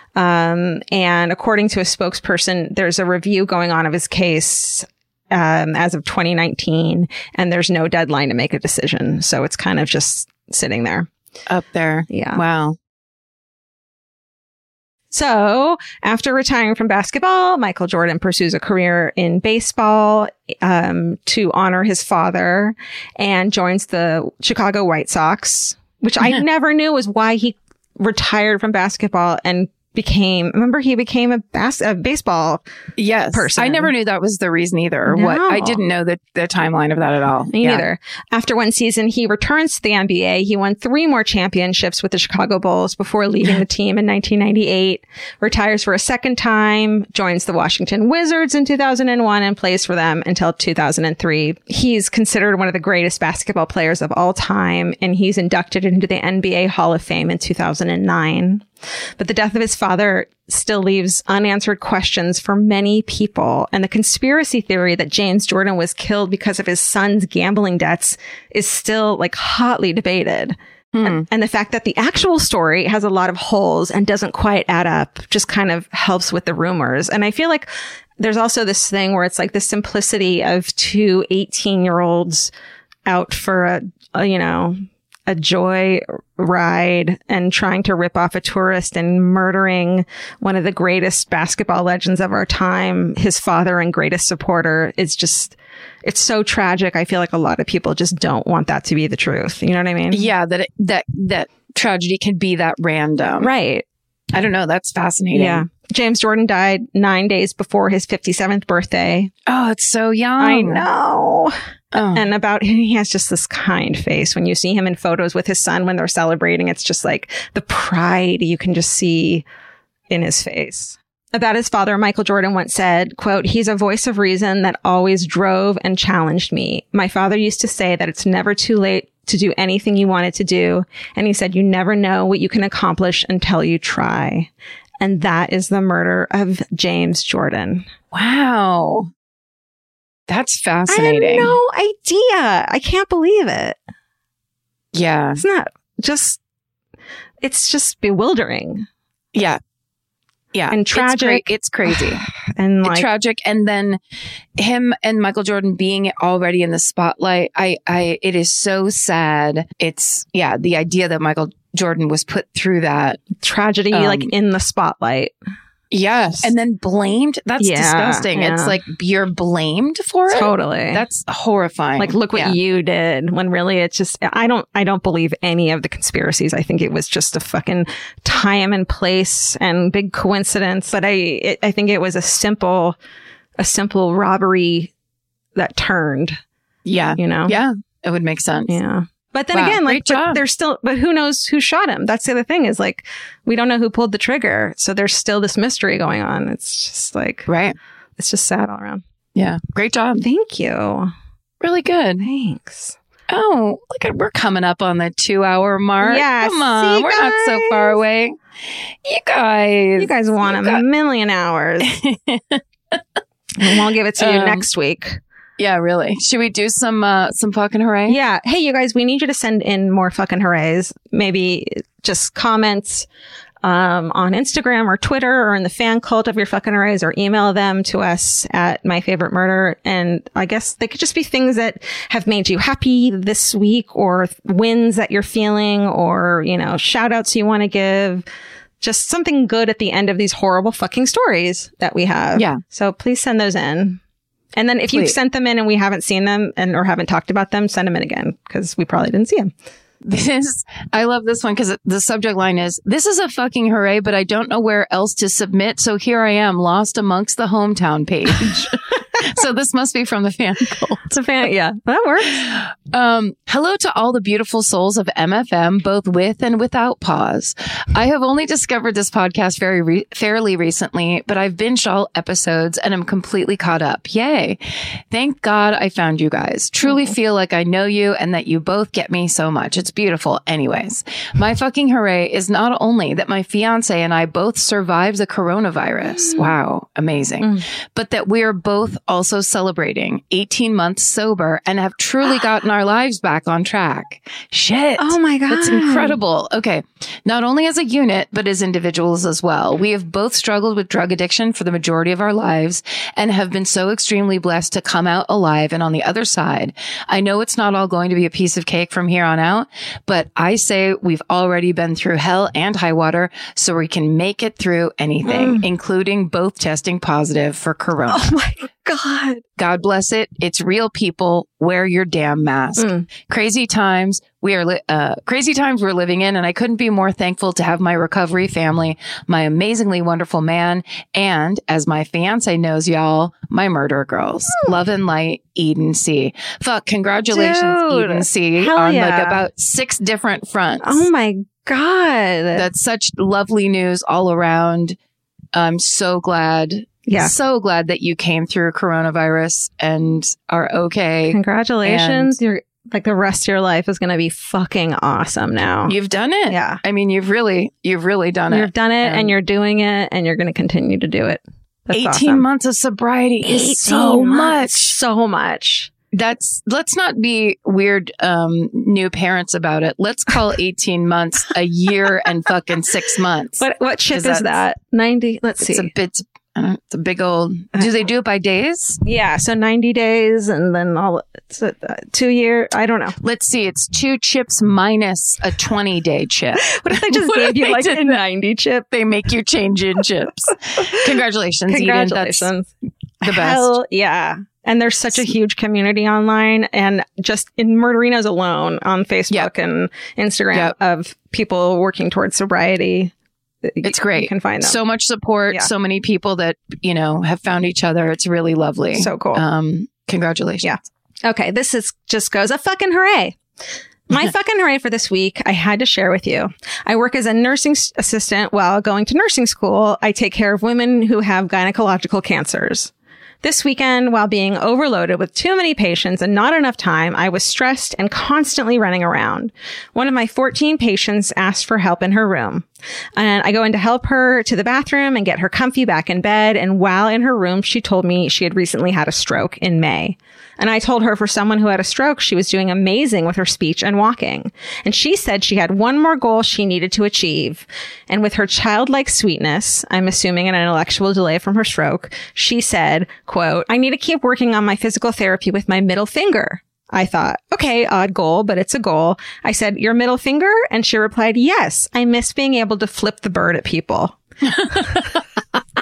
A: And according to a spokesperson, there's a review going on of his case as of 2019, and there's no deadline to make a decision. So it's kind of just sitting there.
B: Up there.
A: Yeah.
B: Wow.
A: So after retiring from basketball, Michael Jordan pursues a career in baseball to honor his father and joins the Chicago White Sox, which I never knew was why he retired from basketball and became a baseball person.
B: I never knew that was the reason either.
A: No.
B: I didn't know the timeline of that at all.
A: Me neither. After one season, he returns to the NBA. He won 3 more championships with the Chicago Bulls before leaving the team in 1998, retires for a second time, joins the Washington Wizards in 2001 and plays for them until 2003. He's considered one of the greatest basketball players of all time, and he's inducted into the NBA Hall of Fame in 2009. But the death of his father still leaves unanswered questions for many people. And the conspiracy theory that James Jordan was killed because of his son's gambling debts is still hotly debated. And the fact that the actual story has a lot of holes and doesn't quite add up just kind of helps with the rumors. And I feel like there's also this thing where it's the simplicity of 2 18-year-olds out for a joy ride and trying to rip off a tourist and murdering one of the greatest basketball legends of our time, his father and greatest supporter. It's so tragic. I feel like a lot of people just don't want that to be the truth. You know what I mean?
B: Yeah, that tragedy can be that random.
A: Right.
B: I don't know. That's fascinating.
A: Yeah. James Jordan died 9 days before his 57th birthday.
B: Oh, it's so young.
A: I know.
B: Oh.
A: And about him, he has just this kind face. When you see him in photos with his son when they're celebrating, it's just the pride you can just see in his face. About his father, Michael Jordan once said, quote, "He's a voice of reason that always drove and challenged me. My father used to say that it's never too late to do anything you wanted to do. And he said, you never know what you can accomplish until you try." And that is the murder of James Jordan.
B: Wow. That's fascinating.
A: I had no idea. I can't believe it.
B: Yeah.
A: It's not just, it's just bewildering.
B: Yeah. Yeah.
A: And tragic.
B: It's crazy.
A: And
B: tragic. And then him and Michael Jordan being already in the spotlight. It is so sad. It's, the idea that Michael Jordan was put through that
A: tragedy, in the spotlight.
B: Yes. And then blamed. That's disgusting.
A: Yeah.
B: It's like you're blamed for it.
A: Totally.
B: That's horrifying.
A: Like, look what you did, when really it's just, I don't believe any of the conspiracies. I think it was just a fucking time and place and big coincidence. But I think it was a simple robbery that turned.
B: Yeah.
A: You know?
B: Yeah. It would make sense.
A: Yeah. But then again, like, but who knows who shot him? That's the other thing, is like, we don't know who pulled the trigger. So there's still this mystery going on. It's just like,
B: right.
A: It's just sad all around.
B: Yeah. Great job.
A: Thank you.
B: Really good.
A: Thanks.
B: Oh, look at, we're coming up on the 2-hour mark.
A: Yeah.
B: Come on. We're not so far away. You guys
A: want a million hours. And we'll give it to you next week.
B: Yeah, really. Should we do some fucking hooray?
A: Yeah. Hey, you guys, we need you to send in more fucking hoorays. Maybe just comments on Instagram or Twitter or in the fan cult of your fucking hoorays, or email them to us at My Favorite Murder. And I guess they could just be things that have made you happy this week, or wins that you're feeling, or, you know, shout outs you want to give. Just something good at the end of these horrible fucking stories that we have.
B: Yeah.
A: So please send those in. And then if you've sent them in and we haven't seen them or haven't talked about them, send them in again, because we probably didn't see them.
B: I love this one because the subject line is, "This is a fucking hooray, but I don't know where else to submit. So here I am, lost amongst the hometown page." So this must be from the fan cult.
A: It's a fan. Yeah, that works.
B: Hello to all the beautiful souls of MFM, both with and without pause. I have only discovered this podcast fairly recently, but I've binged all episodes and am completely caught up. Yay. Thank God I found you guys. Truly feel like I know you and that you both get me so much. It's beautiful. Anyways, my fucking hooray is not only that my fiance and I both survived the coronavirus. Wow. Amazing. But that we are both also celebrating 18 months sober and have truly gotten our lives back on track. Shit.
A: Oh my God.
B: That's incredible. Okay. Not only as a unit, but as individuals as well. We have both struggled with drug addiction for the majority of our lives and have been so extremely blessed to come out alive and on the other side. I know it's not all going to be a piece of cake from here on out, but I say we've already been through hell and high water, so we can make it through anything, including both testing positive for corona.
A: Oh my God.
B: God bless it. It's real, people. Wear your damn mask. Crazy times we're living in, and I couldn't be more thankful to have my recovery family, my amazingly wonderful man, and as my fiance knows, y'all, my murder girls. Love and light, Eden C. Fuck, congratulations,
A: Dude,
B: Eden C,
A: hell
B: on
A: yeah.
B: like about 6 different fronts.
A: Oh my God.
B: That's such lovely news all around. I'm so glad.
A: Yeah.
B: So glad that you came through coronavirus and are okay.
A: Congratulations. You're like, the rest of your life is going to be fucking awesome now.
B: You've done it.
A: Yeah.
B: I mean, you've really done it.
A: You've done it and you're doing it and you're going to continue to do it. That's
B: 18
A: awesome.
B: months of sobriety is so much.
A: So much.
B: Let's not be weird new parents about it. Let's call 18 months a year and fucking 6 months.
A: What chip is that? 90. Let's see.
B: It's a big old. Do they do it by days?
A: Yeah. So 90 days and then it's a 2 year. I don't know.
B: Let's see. It's 2 chips minus a 20-day chip.
A: What if they just gave you like a 90 chip?
B: They make you change in chips. Congratulations, Eden. That's the best.
A: Hell yeah. And there's such a huge community online, and just in Murderinos alone on Facebook and Instagram of people working towards sobriety.
B: It's great.
A: You can find them.
B: So much support. So many people that, have found each other. It's really lovely.
A: So cool.
B: Congratulations.
A: Yeah. Okay. This just goes a fucking hooray. My fucking hooray for this week, I had to share with you. I work as a nursing assistant while going to nursing school. I take care of women who have gynecological cancers. This weekend, while being overloaded with too many patients and not enough time, I was stressed and constantly running around. One of my 14 patients asked for help in her room. And I go in to help her to the bathroom and get her comfy back in bed. And while in her room, she told me she had recently had a stroke in May. And I told her for someone who had a stroke, she was doing amazing with her speech and walking. And she said she had one more goal she needed to achieve. And with her childlike sweetness, I'm assuming an intellectual delay from her stroke, she said, quote, "I need to keep working on my physical therapy with my middle finger." I thought, okay, odd goal, but it's a goal. I said, "Your middle finger?" And she replied, "Yes, I miss being able to flip the bird at people."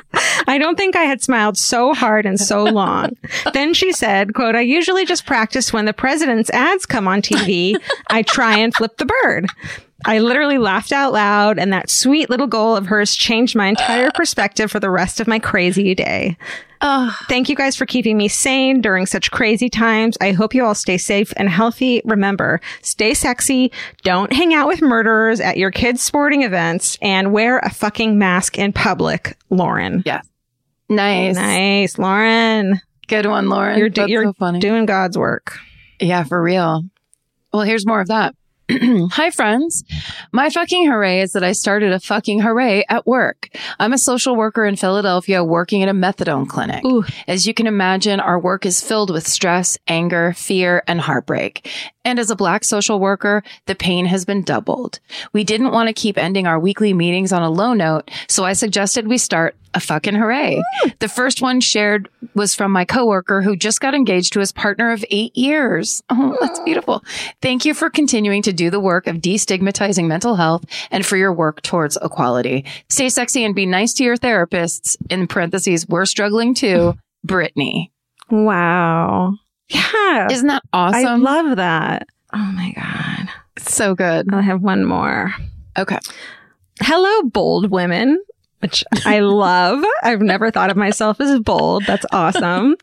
A: I don't think I had smiled so hard and so long. Then she said, quote, I usually just practice when the president's ads come on TV. I try and flip the bird. I literally laughed out loud, and that sweet little goal of hers changed my entire perspective for the rest of my crazy day. Thank you guys for keeping me sane during such crazy times. I hope you all stay safe and healthy. Remember, stay sexy. Don't hang out with murderers at your kids' sporting events, and wear a fucking mask in public. Lauren.
B: Yeah. Nice.
A: Nice, Lauren.
B: Good one, Lauren.
A: You're
B: so funny.
A: Doing God's work.
B: Yeah, for real. Well, here's more of that. Hi, friends. My fucking hooray is that I started a fucking hooray at work. I'm a social worker in Philadelphia working at a methadone clinic.
A: Ooh.
B: As you can imagine, our work is filled with stress, anger, fear, and heartbreak. And as a Black social worker, the pain has been doubled. We didn't want to keep ending our weekly meetings on a low note, so I suggested we start a fucking hooray. The first one shared was from my coworker who just got engaged to his partner of 8 years. Oh, that's beautiful. Thank you for continuing to do the work of destigmatizing mental health and for your work towards equality. Stay sexy and be nice to your therapists. In parentheses, we're struggling too. Brittany.
A: Wow. Yeah.
B: Isn't that awesome?
A: I love that. Oh my God.
B: It's so good.
A: I have one more.
B: Okay.
A: Hello, bold women, which I love. I've never thought of myself as bold. That's awesome.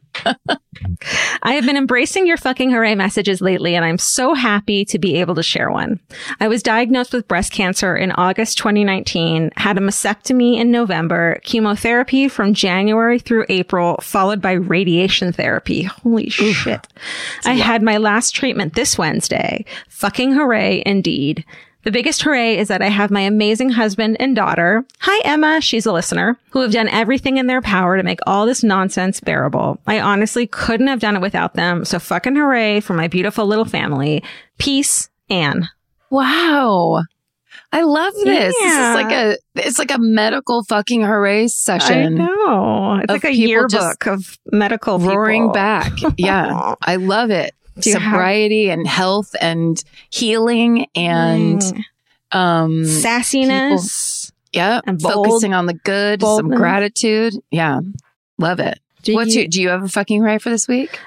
A: I have been embracing your fucking hooray messages lately, and I'm so happy to be able to share one. I was diagnosed with breast cancer in August 2019, had a mastectomy in November, chemotherapy from January through April, followed by radiation therapy. Holy shit. I had my last treatment this Wednesday. Fucking hooray indeed. The biggest hooray is that I have my amazing husband and daughter. Hi, Emma. She's a listener who have done everything in their power to make all this nonsense bearable. I honestly couldn't have done it without them. So fucking hooray for my beautiful little family. Peace, Anne.
B: Wow. I love this.
A: Yeah.
B: It's like a medical fucking hooray session.
A: I know. It's like a yearbook of medical
B: roaring
A: people.
B: back. Yeah. I love it. Sobriety and health and healing and
A: sassiness.
B: Yeah. And focusing on the good, boldness. Some gratitude. Yeah. Love it. Do you have a fucking hooray for this week?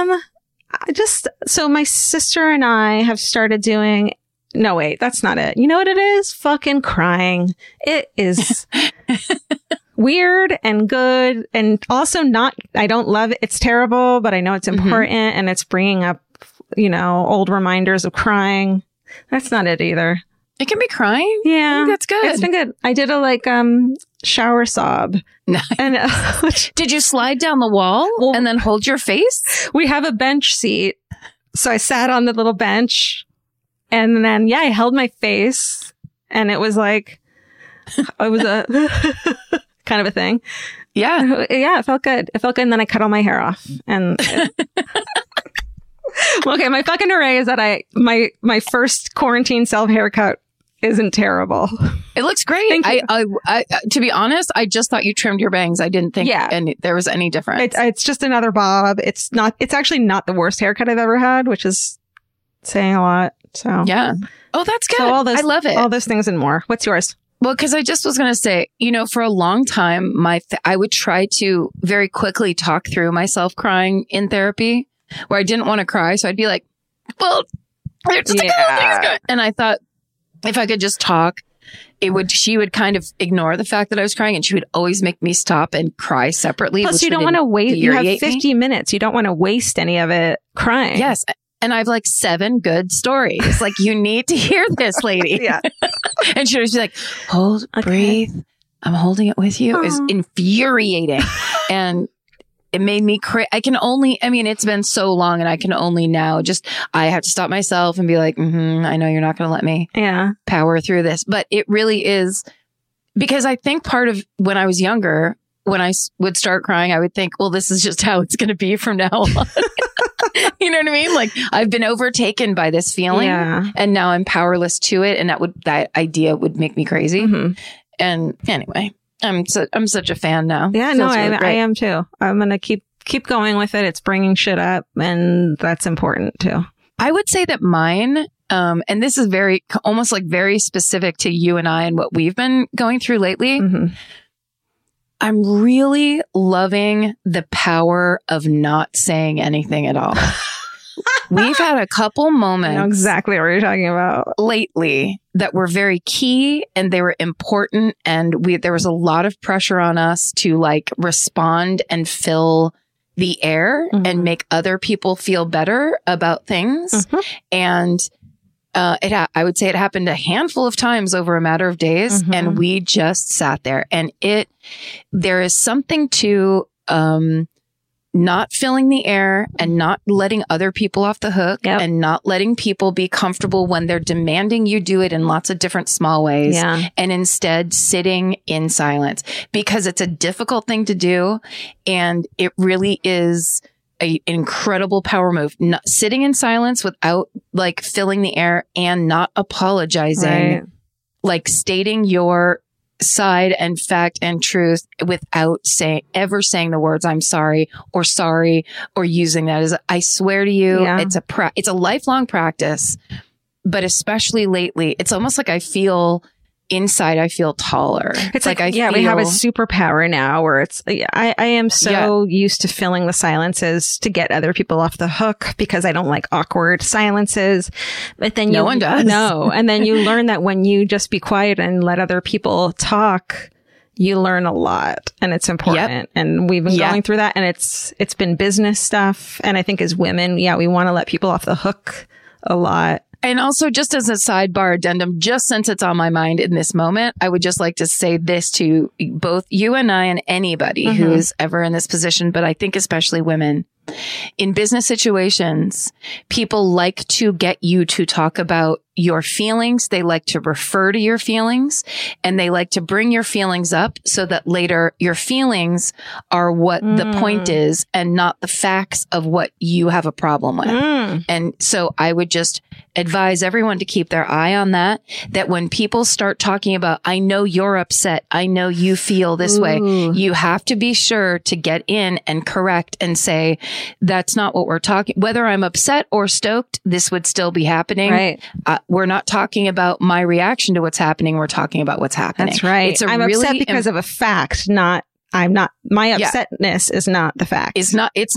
A: So my sister and I have started doing, no, wait, that's not it. You know what it is? Fucking crying. It is weird and good, and also not, I don't love it. It's terrible, but I know it's important, and it's bringing up, old reminders of crying. That's not it either.
B: It can be crying.
A: Yeah.
B: That's good.
A: It's been good. I did a shower sob.
B: Nice. And did you slide down the wall and then hold your face?
A: We have a bench seat. So I sat on the little bench, and then, I held my face, and it was like, it was a kind of a thing.
B: Yeah.
A: Yeah. It felt good. And then I cut all my hair off, and okay. My fucking hooray is that my first quarantine self haircut isn't terrible.
B: It looks great. I to be honest, I just thought you trimmed your bangs. I didn't think there was any difference.
A: It's just another bob. It's actually not the worst haircut I've ever had, which is saying a lot. So
B: yeah. Oh, that's good.
A: So
B: I love it.
A: All those things and more. What's yours?
B: Well, because I just was going to say, for a long time, I would try to very quickly talk through myself crying in therapy, where I didn't want to cry. So I'd be like, well, and I thought if I could just talk, she would kind of ignore the fact that I was crying, and she would always make me stop and cry separately.
A: Plus, you don't want to wait. You have 50 minutes. You don't want to waste any of it crying.
B: Yes. And I have 7 good stories. You need to hear this, lady.
A: Yeah.
B: And she would be like, breathe. I'm holding it with you. It's infuriating. And it made me it's been so long, and I can only now I have to stop myself and be like, I know you're not going to let me power through this. But it really is, because I think part of when I was younger, when I would start crying, I would think, well, this is just how it's going to be from now on. You know what I mean? I've been overtaken by this feeling, and now I'm powerless to it. And that idea would make me crazy. Mm-hmm. And anyway, I'm such a fan now.
A: Yeah, no, I am too. I'm going to keep going with it. It's bringing shit up, and that's important too.
B: I would say that mine, and this is almost very specific to you and I and what we've been going through lately. Mm-hmm. I'm really loving the power of not saying anything at all. We've had a couple moments.
A: I know exactly what you're talking about.
B: Lately that were very key and they were important. And there was a lot of pressure on us to like respond and fill the air and make other people feel better about things. And I would say it happened a handful of times over a matter of days, and we just sat there. And there is something to not filling the air and not letting other people off the hook and not letting people be comfortable when they're demanding you do it in lots of different small ways, and instead sitting in silence, because it's a difficult thing to do, and it really is an incredible power move. Sitting in silence without like filling the air and not apologizing, like stating your side and fact and truth without ever saying the words "I'm sorry" or using that as I swear to you. It's a lifelong practice, but especially lately, it's almost like I feel taller. It's like we have a superpower now where it's, I am so used to filling the silences to get other people off the hook because I don't like awkward silences. But then no one does. No. And then you learn that when you just be quiet and let other people talk, you learn a lot, and it's important. And we've been going through that, and it's been business stuff. And I think as women, we want to let people off the hook a lot. And also, just as a sidebar addendum, just since it's on my mind in this moment, I would just like to say this to both you and I and anybody who is ever in this position, but I think especially women. In business situations, people like to get you to talk about your feelings. They like to refer to your feelings, and they like to bring your feelings up so that later your feelings are what the point is and not the facts of what you have a problem with. And so I would just advise everyone to keep their eye on that when people start talking about, I know you're upset, I know you feel this way, you have to be sure to get in and correct and say, that's not what we're talking. Whether I'm upset or stoked, this would still be happening. Right. We're not talking about my reaction to what's happening. We're talking about what's happening. That's right. I'm upset because of a fact, my upsetness is not the fact. It's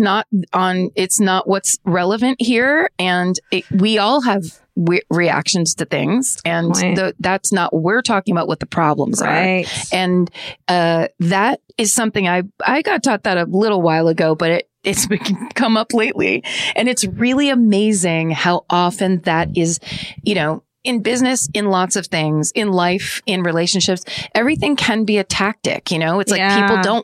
B: not what's relevant here. And we all have reactions to things, and that's not what we're talking about, what the problems are. And that is something I got taught that a little while ago, but it's come up lately. And it's really amazing how often that is, in business, in lots of things, in life, in relationships, everything can be a tactic. It's like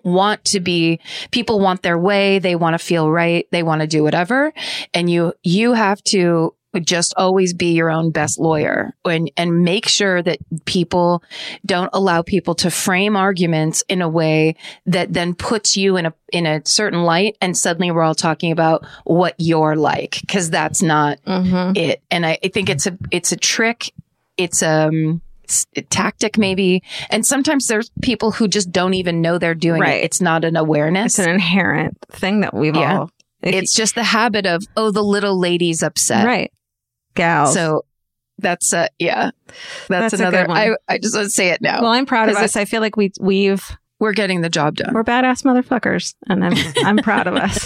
B: people want their way. They want to feel right. They want to do whatever. And you have to just always be your own best lawyer and make sure that people don't allow people to frame arguments in a way that then puts you in a certain light. And suddenly we're all talking about what you're like, because that's not it. And I think it's a trick. It's a tactic maybe. And sometimes there's people who just don't even know they're doing it. It's not an awareness. It's an inherent thing that we've all. It's just the habit of, the little lady's upset. Right. Gals. So that's that's another one. I just want to say it now. Well, I'm proud of us. I feel like we're getting the job done. We're badass motherfuckers, and I'm proud of us.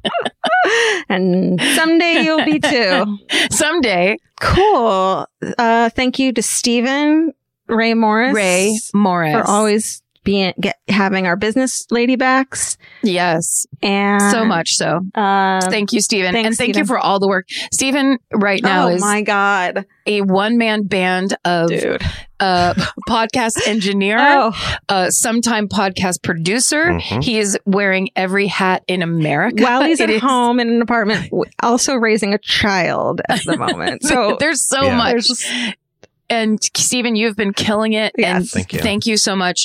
B: And someday you'll be too. Someday. Cool. Thank you to Stephen Ray Morris for always having our business lady backs. Yes. And so much so. Thank you, Stephen. And thank you for all the work. Stephen right now is my God, a one-man band of podcast engineer, sometime podcast producer. He is wearing every hat in America. While he's at home in an apartment, also raising a child at the moment. So there's so much. And Stephen, you've been killing it. Yes. And thank you so much.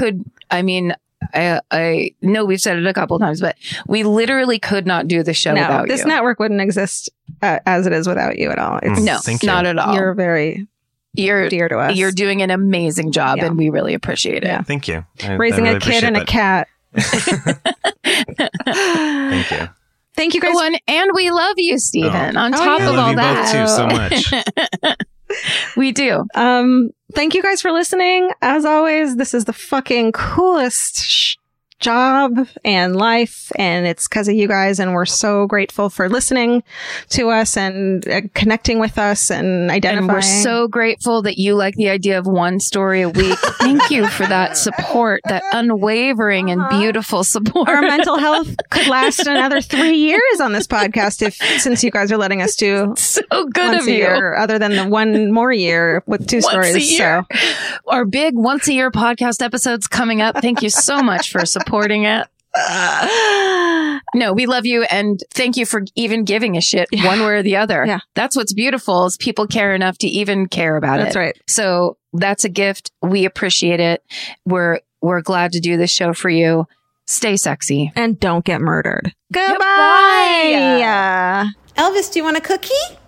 B: I know we've said it a couple of times, but we literally could not do the show without you. This network wouldn't exist as it is without you at all. Not at all. You're dear to us. You're doing an amazing job, and we really appreciate it. Yeah.
C: Thank you.
A: Raising a kid and a cat.
C: Thank you.
A: Thank you guys.
B: And we love you, Stephen. On top of all that.
C: I love you both too so much.
B: We do.
A: Thank you guys for listening. As always, this is the fucking coolest job and life, and it's because of you guys, and we're so grateful for listening to us and connecting with us and identifying.
B: And we're so grateful that you like the idea of one story a week. Thank you for that support, that unwavering and beautiful support.
A: Our mental health could last another 3 years on this podcast since you guys are letting us do
B: so good
A: once
B: of
A: a
B: you.
A: year, other than the one more year with 2 stories.
B: A year.
A: So
B: Our big once a year podcast episode's coming up. Thank you so much for supporting it. No, we love you, and thank you for even giving a shit one way or the other.
A: Yeah.
B: That's what's beautiful, is people care enough to even care about it.
A: That's right.
B: So that's a gift. We appreciate it. We're glad to do this show for you. Stay sexy.
A: And don't get murdered.
B: Goodbye.
A: Elvis, do you want a cookie?